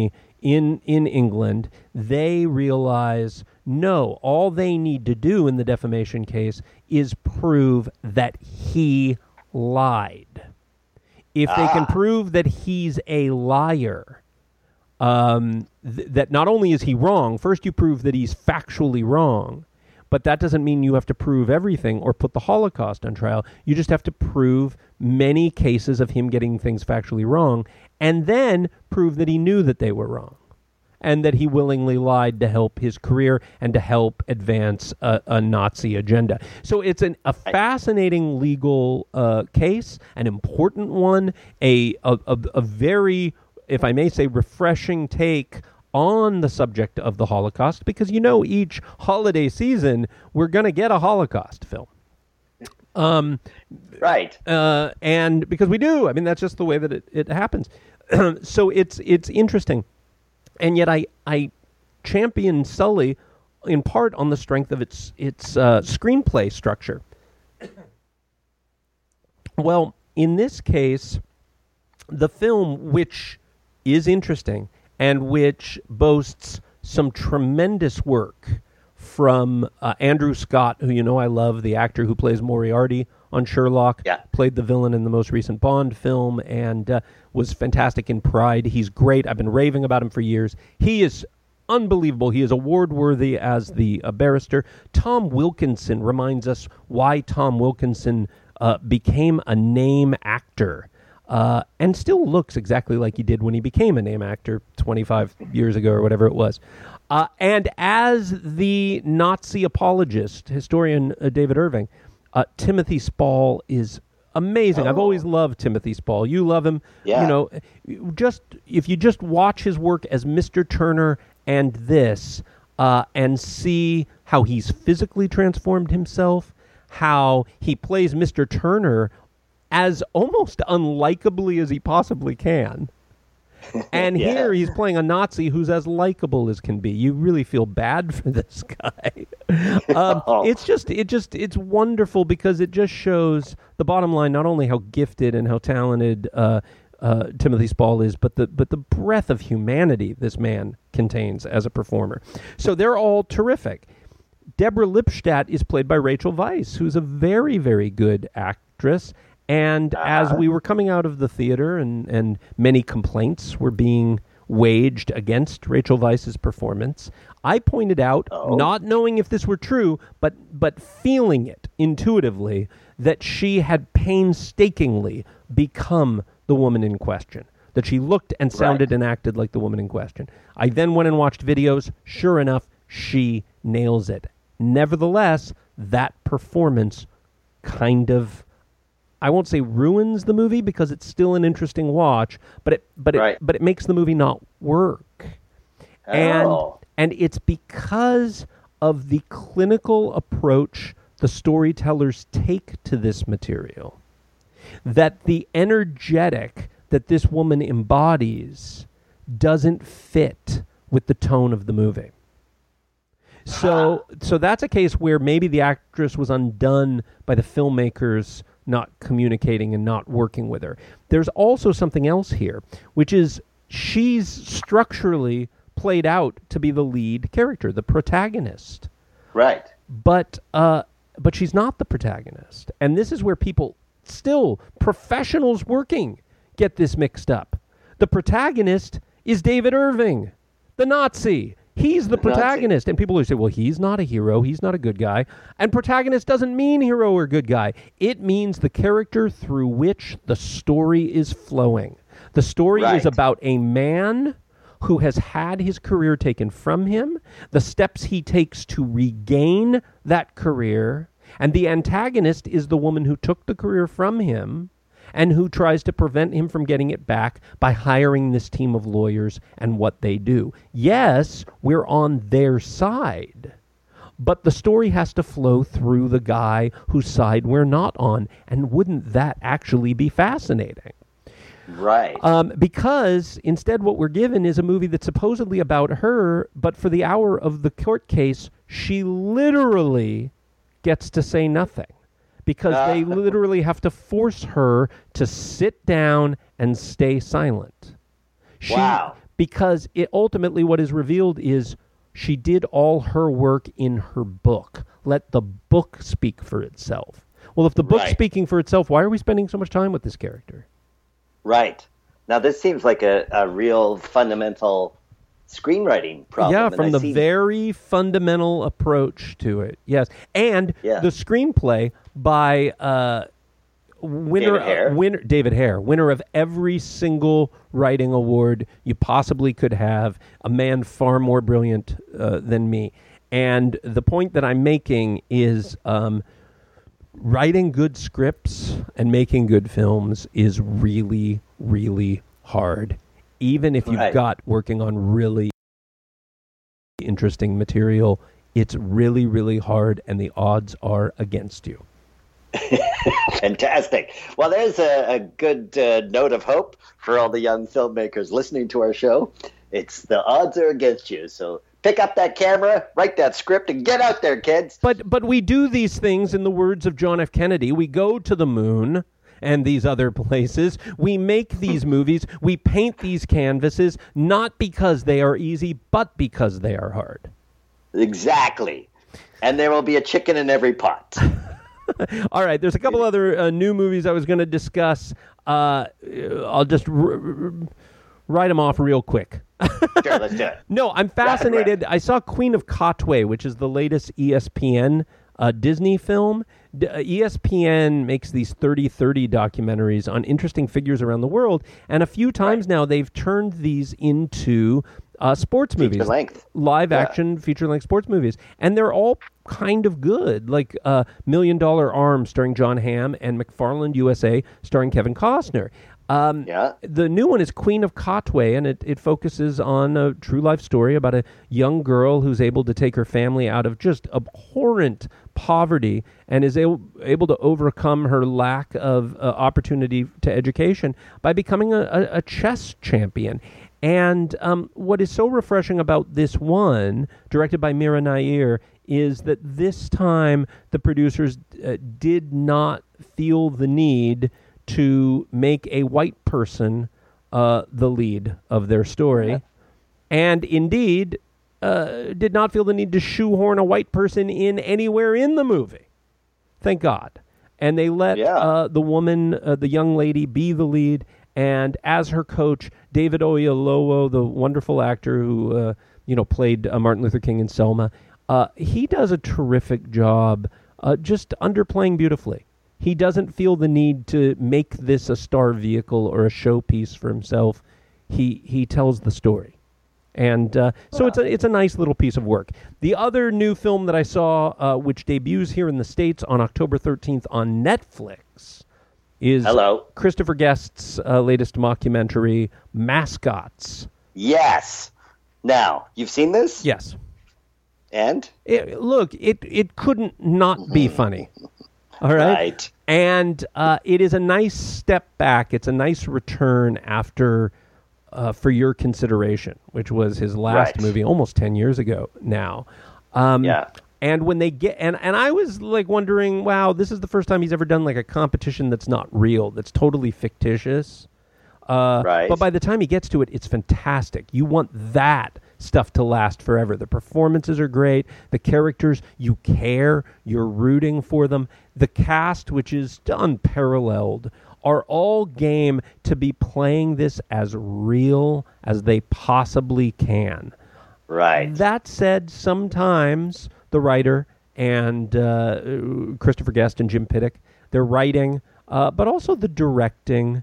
in in England, they realize, no, all they need to do in the defamation case is prove that he lied. If they can prove that he's a liar, um, th- that not only is he wrong, first you prove that he's factually wrong, but that doesn't mean you have to prove everything or put the Holocaust on trial. You just have to prove many cases of him getting things factually wrong, and then prove that he knew that they were wrong, and that he willingly lied to help his career and to help advance a, a Nazi agenda. So it's an, a fascinating legal uh, case, an important one, a, a, a, a very, if I may say, refreshing take on the subject of the Holocaust, because, you know, each holiday season, we're going to get a Holocaust film. Um,
right.
Uh, and because we do, I mean, that's just the way that it, it happens. So it's it's interesting. And yet I, I champion Sully in part on the strength of its its uh, screenplay structure. Well, in this case, the film, which is interesting and which boasts some tremendous work from uh, Andrew Scott, who you know I love, the actor who plays Moriarty on Sherlock,
yeah.
played the villain in the most recent Bond film, and uh, was fantastic in Pride. He's great. I've been raving about him for years. He is unbelievable. He is award-worthy as the uh, barrister. Tom Wilkinson reminds us why Tom Wilkinson uh, became a name actor uh, and still looks exactly like he did when he became a name actor twenty-five years ago or whatever it was. Uh, and as the Nazi apologist, historian uh, David Irving, uh, Timothy Spall is amazing. Oh. I've always loved Timothy Spall. You love him.
Yeah.
You know, just if you just watch his work as Mister Turner and this, uh, and see how he's physically transformed himself, how he plays Mister Turner as almost unlikably as he possibly can. And yeah. here he's playing a Nazi who's as likable as can be. You really feel bad for this guy. um, oh. It's just, it just, it's wonderful because it just shows the bottom line, not only how gifted and how talented uh, uh, Timothy Spall is, but the but the breadth of humanity this man contains as a performer. So they're all terrific. Deborah Lipstadt is played by Rachel Weisz, who's a very, very good actress. And uh-huh. as we were coming out of the theater and, and many complaints were being waged against Rachel Weisz's performance, I pointed out, oh. not knowing if this were true, but but feeling it intuitively, that she had painstakingly become the woman in question, that she looked and sounded right. and acted like the woman in question. I then went and watched videos. Sure enough, she nails it. Nevertheless, that performance kind of, I won't say ruins the movie because it's still an interesting watch, but it but it right. but it makes the movie not work. Oh. And and it's because of the clinical approach the storytellers take to this material that the energetic that this woman embodies doesn't fit with the tone of the movie. So so that's a case where maybe the actress was undone by the filmmakers not communicating and not working with her. There's also something else here, which is she's structurally played out to be the lead character, the protagonist.
Right.
But uh, but she's not the protagonist. And this is where people still, professionals working, get this mixed up. The protagonist is David Irving, the Nazi. He's the protagonist. And people who say, well, he's not a hero. He's not a good guy. And protagonist doesn't mean hero or good guy. It means the character through which the story is flowing. The story right. is about a man who has had his career taken from him, the steps he takes to regain that career, and the antagonist is the woman who took the career from him and who tries to prevent him from getting it back by hiring this team of lawyers and what they do. Yes, we're on their side, but the story has to flow through the guy whose side we're not on. And wouldn't that actually be fascinating?
Right.
Um, because instead what we're given is a movie that's supposedly about her, but for the hour of the court case, she literally gets to say nothing. Because uh. they literally have to force her to sit down and stay silent. She,
wow.
because it ultimately what is revealed is she did all her work in her book. Let the book speak for itself. Well, if the book's
Right.
speaking for itself, why are we spending so much time with this character?
Right. Now, this seems like a, a real fundamental screenwriting problem.
Yeah,
and
from
I
the
see-
very fundamental approach to it. Yes. And
Yeah.
the screenplay by uh, winner,
David Hare.
uh, winner David Hare, winner of every single writing award you possibly could have, a man far more brilliant uh, than me. And the point that I'm making is um, writing good scripts and making good films is really, really hard, even if you've
Right.
got working on really interesting material. It's really, really hard, and the odds are against you.
Fantastic. Well, there's a, a good uh, note of hope for all the young filmmakers listening to our show. It's the odds are against you. So pick up that camera, write that script, and get out there, kids.
But but we do these things in the words of John F. Kennedy. We go to the moon and these other places. We make these movies. We paint these canvases, not because they are easy, but because they are hard.
Exactly. And there will be a chicken in every pot.
All right, there's a couple other uh, new movies I was going to discuss. Uh, I'll just r- r- write them off real quick.
Sure, let's do it.
No, I'm fascinated. I saw Queen of Katwe, which is the latest E S P N uh, Disney film. D- uh, E S P N makes these thirty thirty documentaries on interesting figures around the world, and a few times now they've turned these into uh, sports movies,
Feature length.
live
Yeah.
action feature length sports movies, and they're all kind of good, like uh, Million Dollar Arm starring John Hamm and McFarland U S A starring Kevin Costner. Um,
Yeah.
The new one is Queen of Katwe, and it, it focuses on a true life story about a young girl who's able to take her family out of just abhorrent poverty and is able, able to overcome her lack of uh, opportunity to education by becoming a, a, a chess champion. And um, what is so refreshing about this one, directed by Mira Nair, is that this time the producers uh, did not feel the need to make a white person uh, the lead of their story,
Yeah.
and indeed uh, did not feel the need to shoehorn a white person in anywhere in the movie. Thank God. And they let
Yeah.
uh, the woman, uh, the young lady, be the lead, and as her coach, David Oyelowo, the wonderful actor who uh, you know played uh, Martin Luther King in Selma, uh, he does a terrific job, uh, just underplaying beautifully. He doesn't feel the need to make this a star vehicle or a showpiece for himself. He he tells the story, and uh, so it's a it's a nice little piece of work. The other new film that I saw, uh, which debuts here in the States on October thirteenth on Netflix, is
Hello.
Christopher Guest's uh, latest mockumentary, Mascots.
Yes. Now, you've seen this?
Yes.
And?
It, look, it it couldn't not be funny. All right.
Right.
And uh, it is a nice step back. It's a nice return after uh, For Your Consideration, which was his last
Right.
movie almost ten years ago now. Um,
Yeah.
And when they get, and, and I was like wondering, wow, this is the first time he's ever done like a competition that's not real, that's totally fictitious. Uh,
Right.
But by the time he gets to it, it's fantastic. You want that stuff to last forever. The performances are great. The characters, you care. You're rooting for them. The cast, which is unparalleled, are all game to be playing this as real as they possibly can.
Right.
That said, sometimes the writer and uh, Christopher Guest and Jim Pittick, they're writing, uh, but also the directing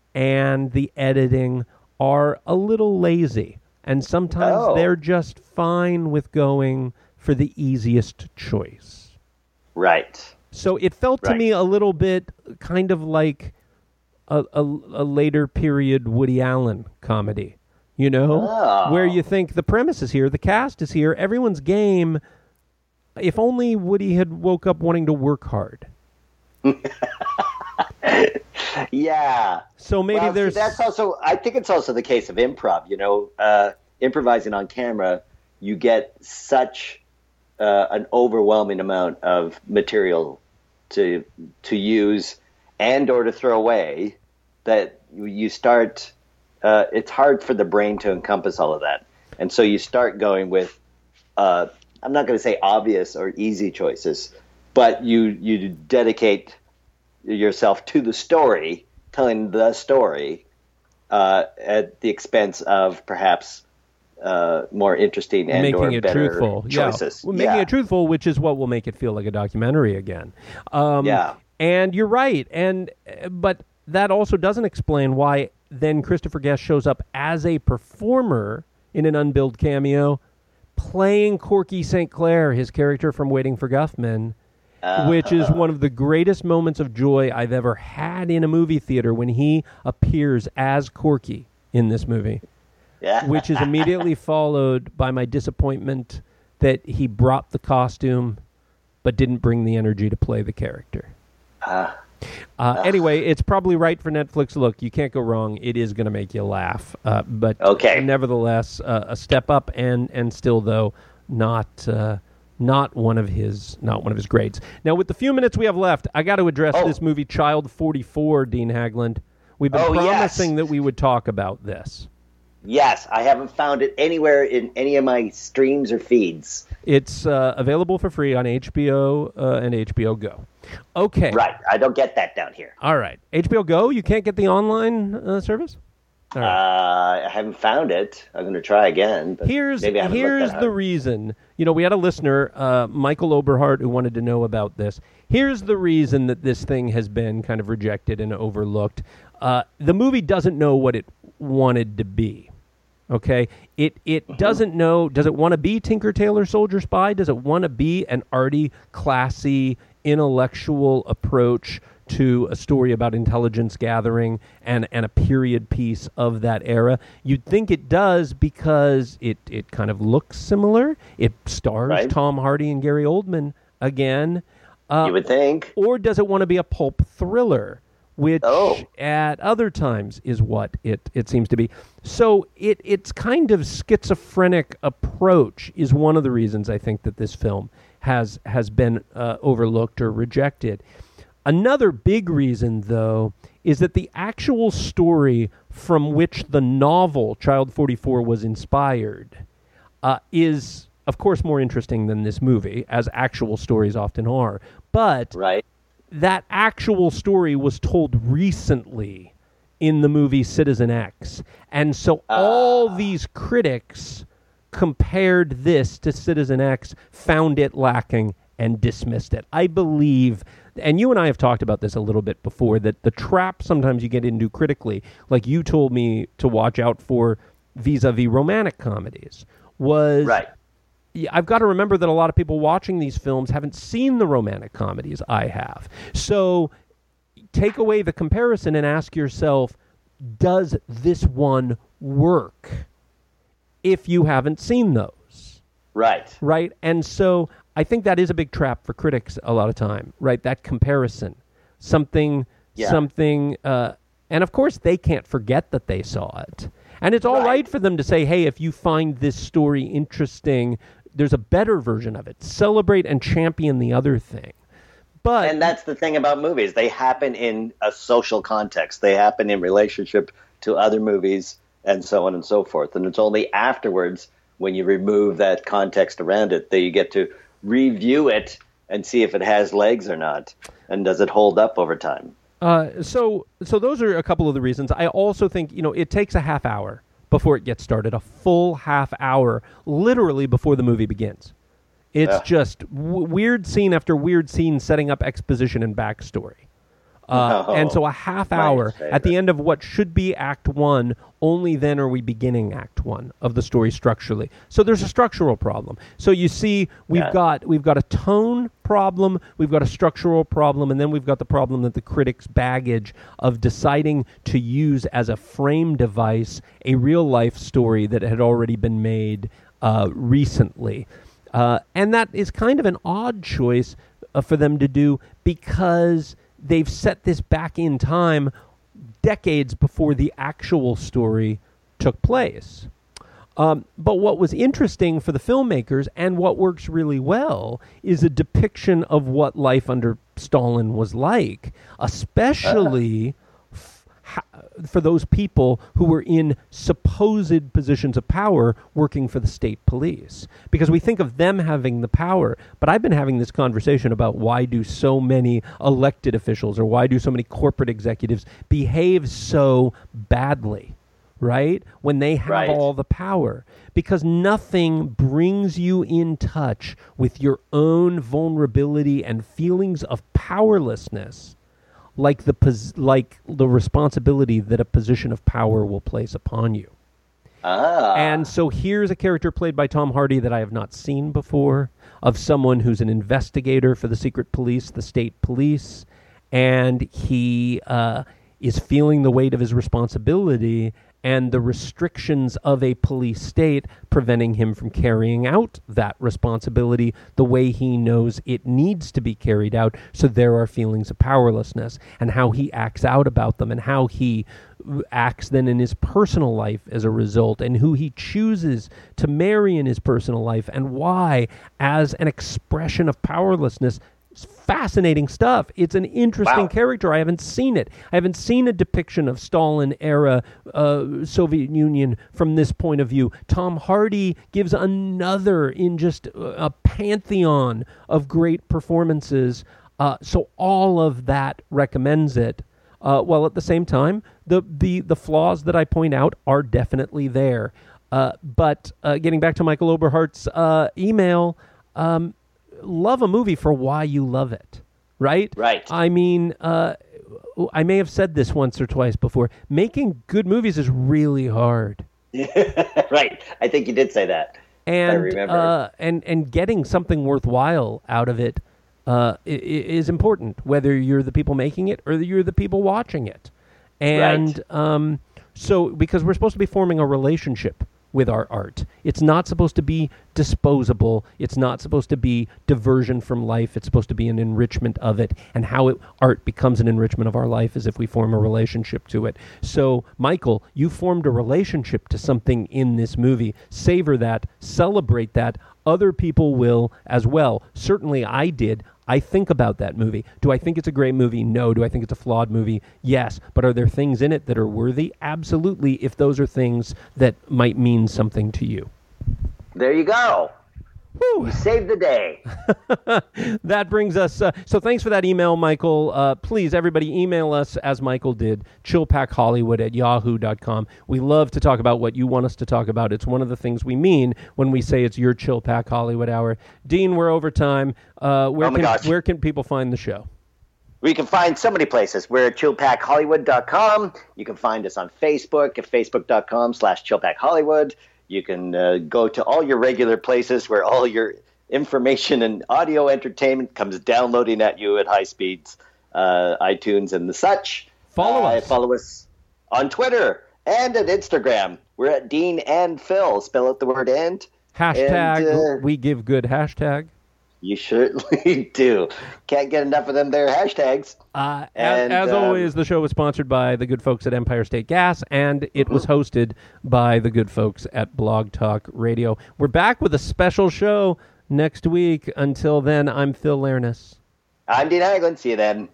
and the editing are a little lazy. And sometimes
Oh.
they're just fine with going for the easiest choice.
Right.
So it felt to
Right.
me a little bit kind of like a, a, a later period Woody Allen comedy, you know,
Oh.
where you think the premise is here, the cast is here, everyone's game. If only Woody had woke up wanting to work hard.
Yeah.
So maybe
Well, see,
there's
that's also, I think it's also the case of improv. You know, uh, improvising on camera, you get such uh, an overwhelming amount of material to to use and or to throw away that you start uh, it's hard for the brain to encompass all of that. And so you start going with, uh, I'm not going to say obvious or easy choices, but you you dedicate yourself to the story, telling the story, uh, at the expense of perhaps uh, more interesting and
making
or
it
better
truthful.
choices.
Yeah. Well, making
yeah.
it truthful, which is what will make it feel like a documentary again. Um,
Yeah.
And you're right. And but that also doesn't explain why then Christopher Guest shows up as a performer in an unbilled cameo, playing Corky Saint Clair, his character from Waiting for Guffman, uh, which is one of the greatest moments of joy I've ever had in a movie theater when he appears as Corky in this movie.
Yeah.
Which is immediately followed by my disappointment that he brought the costume but didn't bring the energy to play the character.
Uh,
uh, anyway, it's probably right for Netflix. Look, you can't go wrong. It is going to make you laugh. Uh, but
okay.
nevertheless, uh, a step up and and still, though, not uh, not one of his not one of his grades. Now, with the few minutes we have left, I got to address
oh.
this movie, Child forty-four, Dean Hagland. We've been
oh,
promising
yes.
that we would talk about this.
Yes, I haven't found it anywhere in any of my streams or feeds.
It's uh, available for free on H B O uh, and H B O Go. Okay.
Right. I don't get that down here.
All right. H B O Go, you can't get the online uh, service? All right.
Uh, I haven't found it. I'm going to try again. But
here's
maybe I
here's the reason. You know, we had a listener, uh, Michael Oberhart, who wanted to know about this. Here's the reason that this thing has been kind of rejected and overlooked. Uh, the movie doesn't know what it wanted to be. Okay, it it mm-hmm. doesn't know. Does it want to be Tinker Tailor Soldier Spy? Does it want to be an arty, classy, intellectual approach to a story about intelligence gathering and, and a period piece of that era? You'd think it does because it, it kind of looks similar. It stars
right.
Tom Hardy and Gary Oldman again. Uh,
you would think.
Or does it want to be a pulp thriller? Which
oh.
at other times is what it, it seems to be. So it its kind of schizophrenic approach is one of the reasons I think that this film has has been uh, overlooked or rejected. Another big reason, though, is that the actual story from which the novel Child forty-four was inspired uh, is, of course, more interesting than this movie, as actual stories often are. But
right.
that actual story was told recently in the movie Citizen X. And so uh. all these critics compared this to Citizen X, found it lacking, and dismissed it. I believe, and you and I have talked about this a little bit before, that the trap sometimes you get into critically, like you told me to watch out for vis-a-vis romantic comedies, was...
Right.
I've got to remember that a lot of people watching these films haven't seen the romantic comedies I have. So take away the comparison and ask yourself, does this one work if you haven't seen those?
Right.
Right? And so I think that is a big trap for critics a lot of time, right? That comparison. Something, yeah. something, uh, and of course they can't forget that they saw it. And it's all right. right for them to say, hey, if you find this story interesting, there's a better version of it. Celebrate and champion the other thing. But
and that's the thing about movies. They happen in a social context. They happen in relationship to other movies and so on and so forth. And it's only afterwards, when you remove that context around it, that you get to review it and see if it has legs or not. And does it hold up over time?
Uh, so so those are a couple of the reasons. I also think, you know, it takes a half hour before it gets started, a full half hour, literally before the movie begins. It's yeah. just w- weird scene after weird scene setting up exposition and backstory. Uh,
oh,
and so a half hour at the end of what should be Act One, only then are we beginning Act One of the story structurally. So there's a structural problem. So you see, we've yeah. got we've got a tone problem, we've got a structural problem, and then we've got the problem that the critics' baggage of deciding to use as a frame device a real life story that had already been made uh, recently. Uh, and that is kind of an odd choice uh, for them to do, because they've set this back in time decades before the actual story took place. Um, but what was interesting for the filmmakers, and what works really well, is a depiction of what life under Stalin was like, especially f- ha- for those people who were in supposed positions of power working for the state police, because we think of them having the power. But I've been having this conversation about why do so many elected officials or why do so many corporate executives behave so badly, right? When they have
Right.
all the power, because nothing brings you in touch with your own vulnerability and feelings of powerlessness like the pos- like the responsibility that a position of power will place upon you.
Ah.
And so here's a character played by Tom Hardy that I have not seen before, of someone who's an investigator for the secret police, the state police, and he uh, is feeling the weight of his responsibility and the restrictions of a police state preventing him from carrying out that responsibility the way he knows it needs to be carried out. So there are feelings of powerlessness, and how he acts out about them, and how he acts then in his personal life as a result, and who he chooses to marry in his personal life, and why, as an expression of powerlessness. It's fascinating stuff. It's an interesting
Wow.
character. I haven't seen it. I haven't seen a depiction of Stalin-era uh, Soviet Union from this point of view. Tom Hardy gives another in just a pantheon of great performances. Uh, so all of that recommends it. Uh, while at the same time, the, the, the flaws that I point out are definitely there. Uh, but uh, getting back to Michael Oberhardt's uh, email, um, love a movie for why you love it, right?
Right.
I mean, uh, I may have said this once or twice before. Making good movies is really hard.
Right. I think you did say that.
And,
I remember.
Uh, and, and getting something worthwhile out of it uh, i- i- is important, whether you're the people making it or you're the people watching it. And
Right.
um, so, because we're supposed to be forming a relationship with our art. It's not supposed to be disposable. It's not supposed to be diversion from life. It's supposed to be an enrichment of it. And how it, art becomes an enrichment of our life is if we form a relationship to it. So, Michael, you formed a relationship to something in this movie. Savor that. Celebrate that. Other people will as well. Certainly I did. I think about that movie. Do I think it's a great movie? No. Do I think it's a flawed movie? Yes. But are there things in it that are worthy? Absolutely, if those are things that might mean something to you.
There you go.
Whew.
You saved the day.
That brings us... Uh, so thanks for that email, Michael. Uh, please, everybody, email us, as Michael did, chillpackhollywood at yahoo dot com. We love to talk about what you want us to talk about. It's one of the things we mean when we say it's your Chill Pack Hollywood Hour. Dean, we're over time. Uh, where,
Oh my
can,
gosh.
where can people find the show?
We can find so many places. We're at chill pack hollywood dot com. You can find us on Facebook at facebook dot com slash chillpackhollywood. You can uh, go to all your regular places where all your information and audio entertainment comes downloading at you at high speeds, uh, iTunes and the such.
Follow
uh,
us.
Follow us on Twitter and at Instagram. We're at Dean and Phil. Spell out the word and.
Hashtag,
And, uh,
we give good hashtag.
You certainly do. Can't get enough of them there hashtags.
Uh,
And,
as as
um,
always, the show was sponsored by the good folks at Empire State Gas, and it was hosted by the good folks at Blog Talk Radio. We're back with a special show next week. Until then, I'm Phil Lernis.
I'm Dean Haglund. See you then.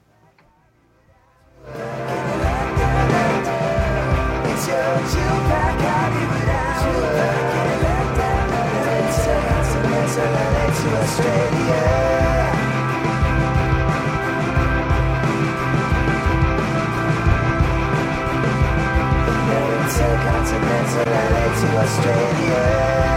It's your Chill Pack Hollywood Hour. It's a continental L A to Australia. Intercontinental L A to Australia.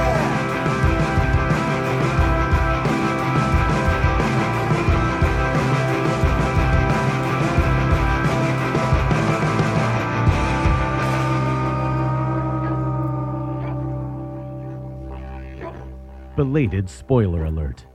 Belated spoiler alert.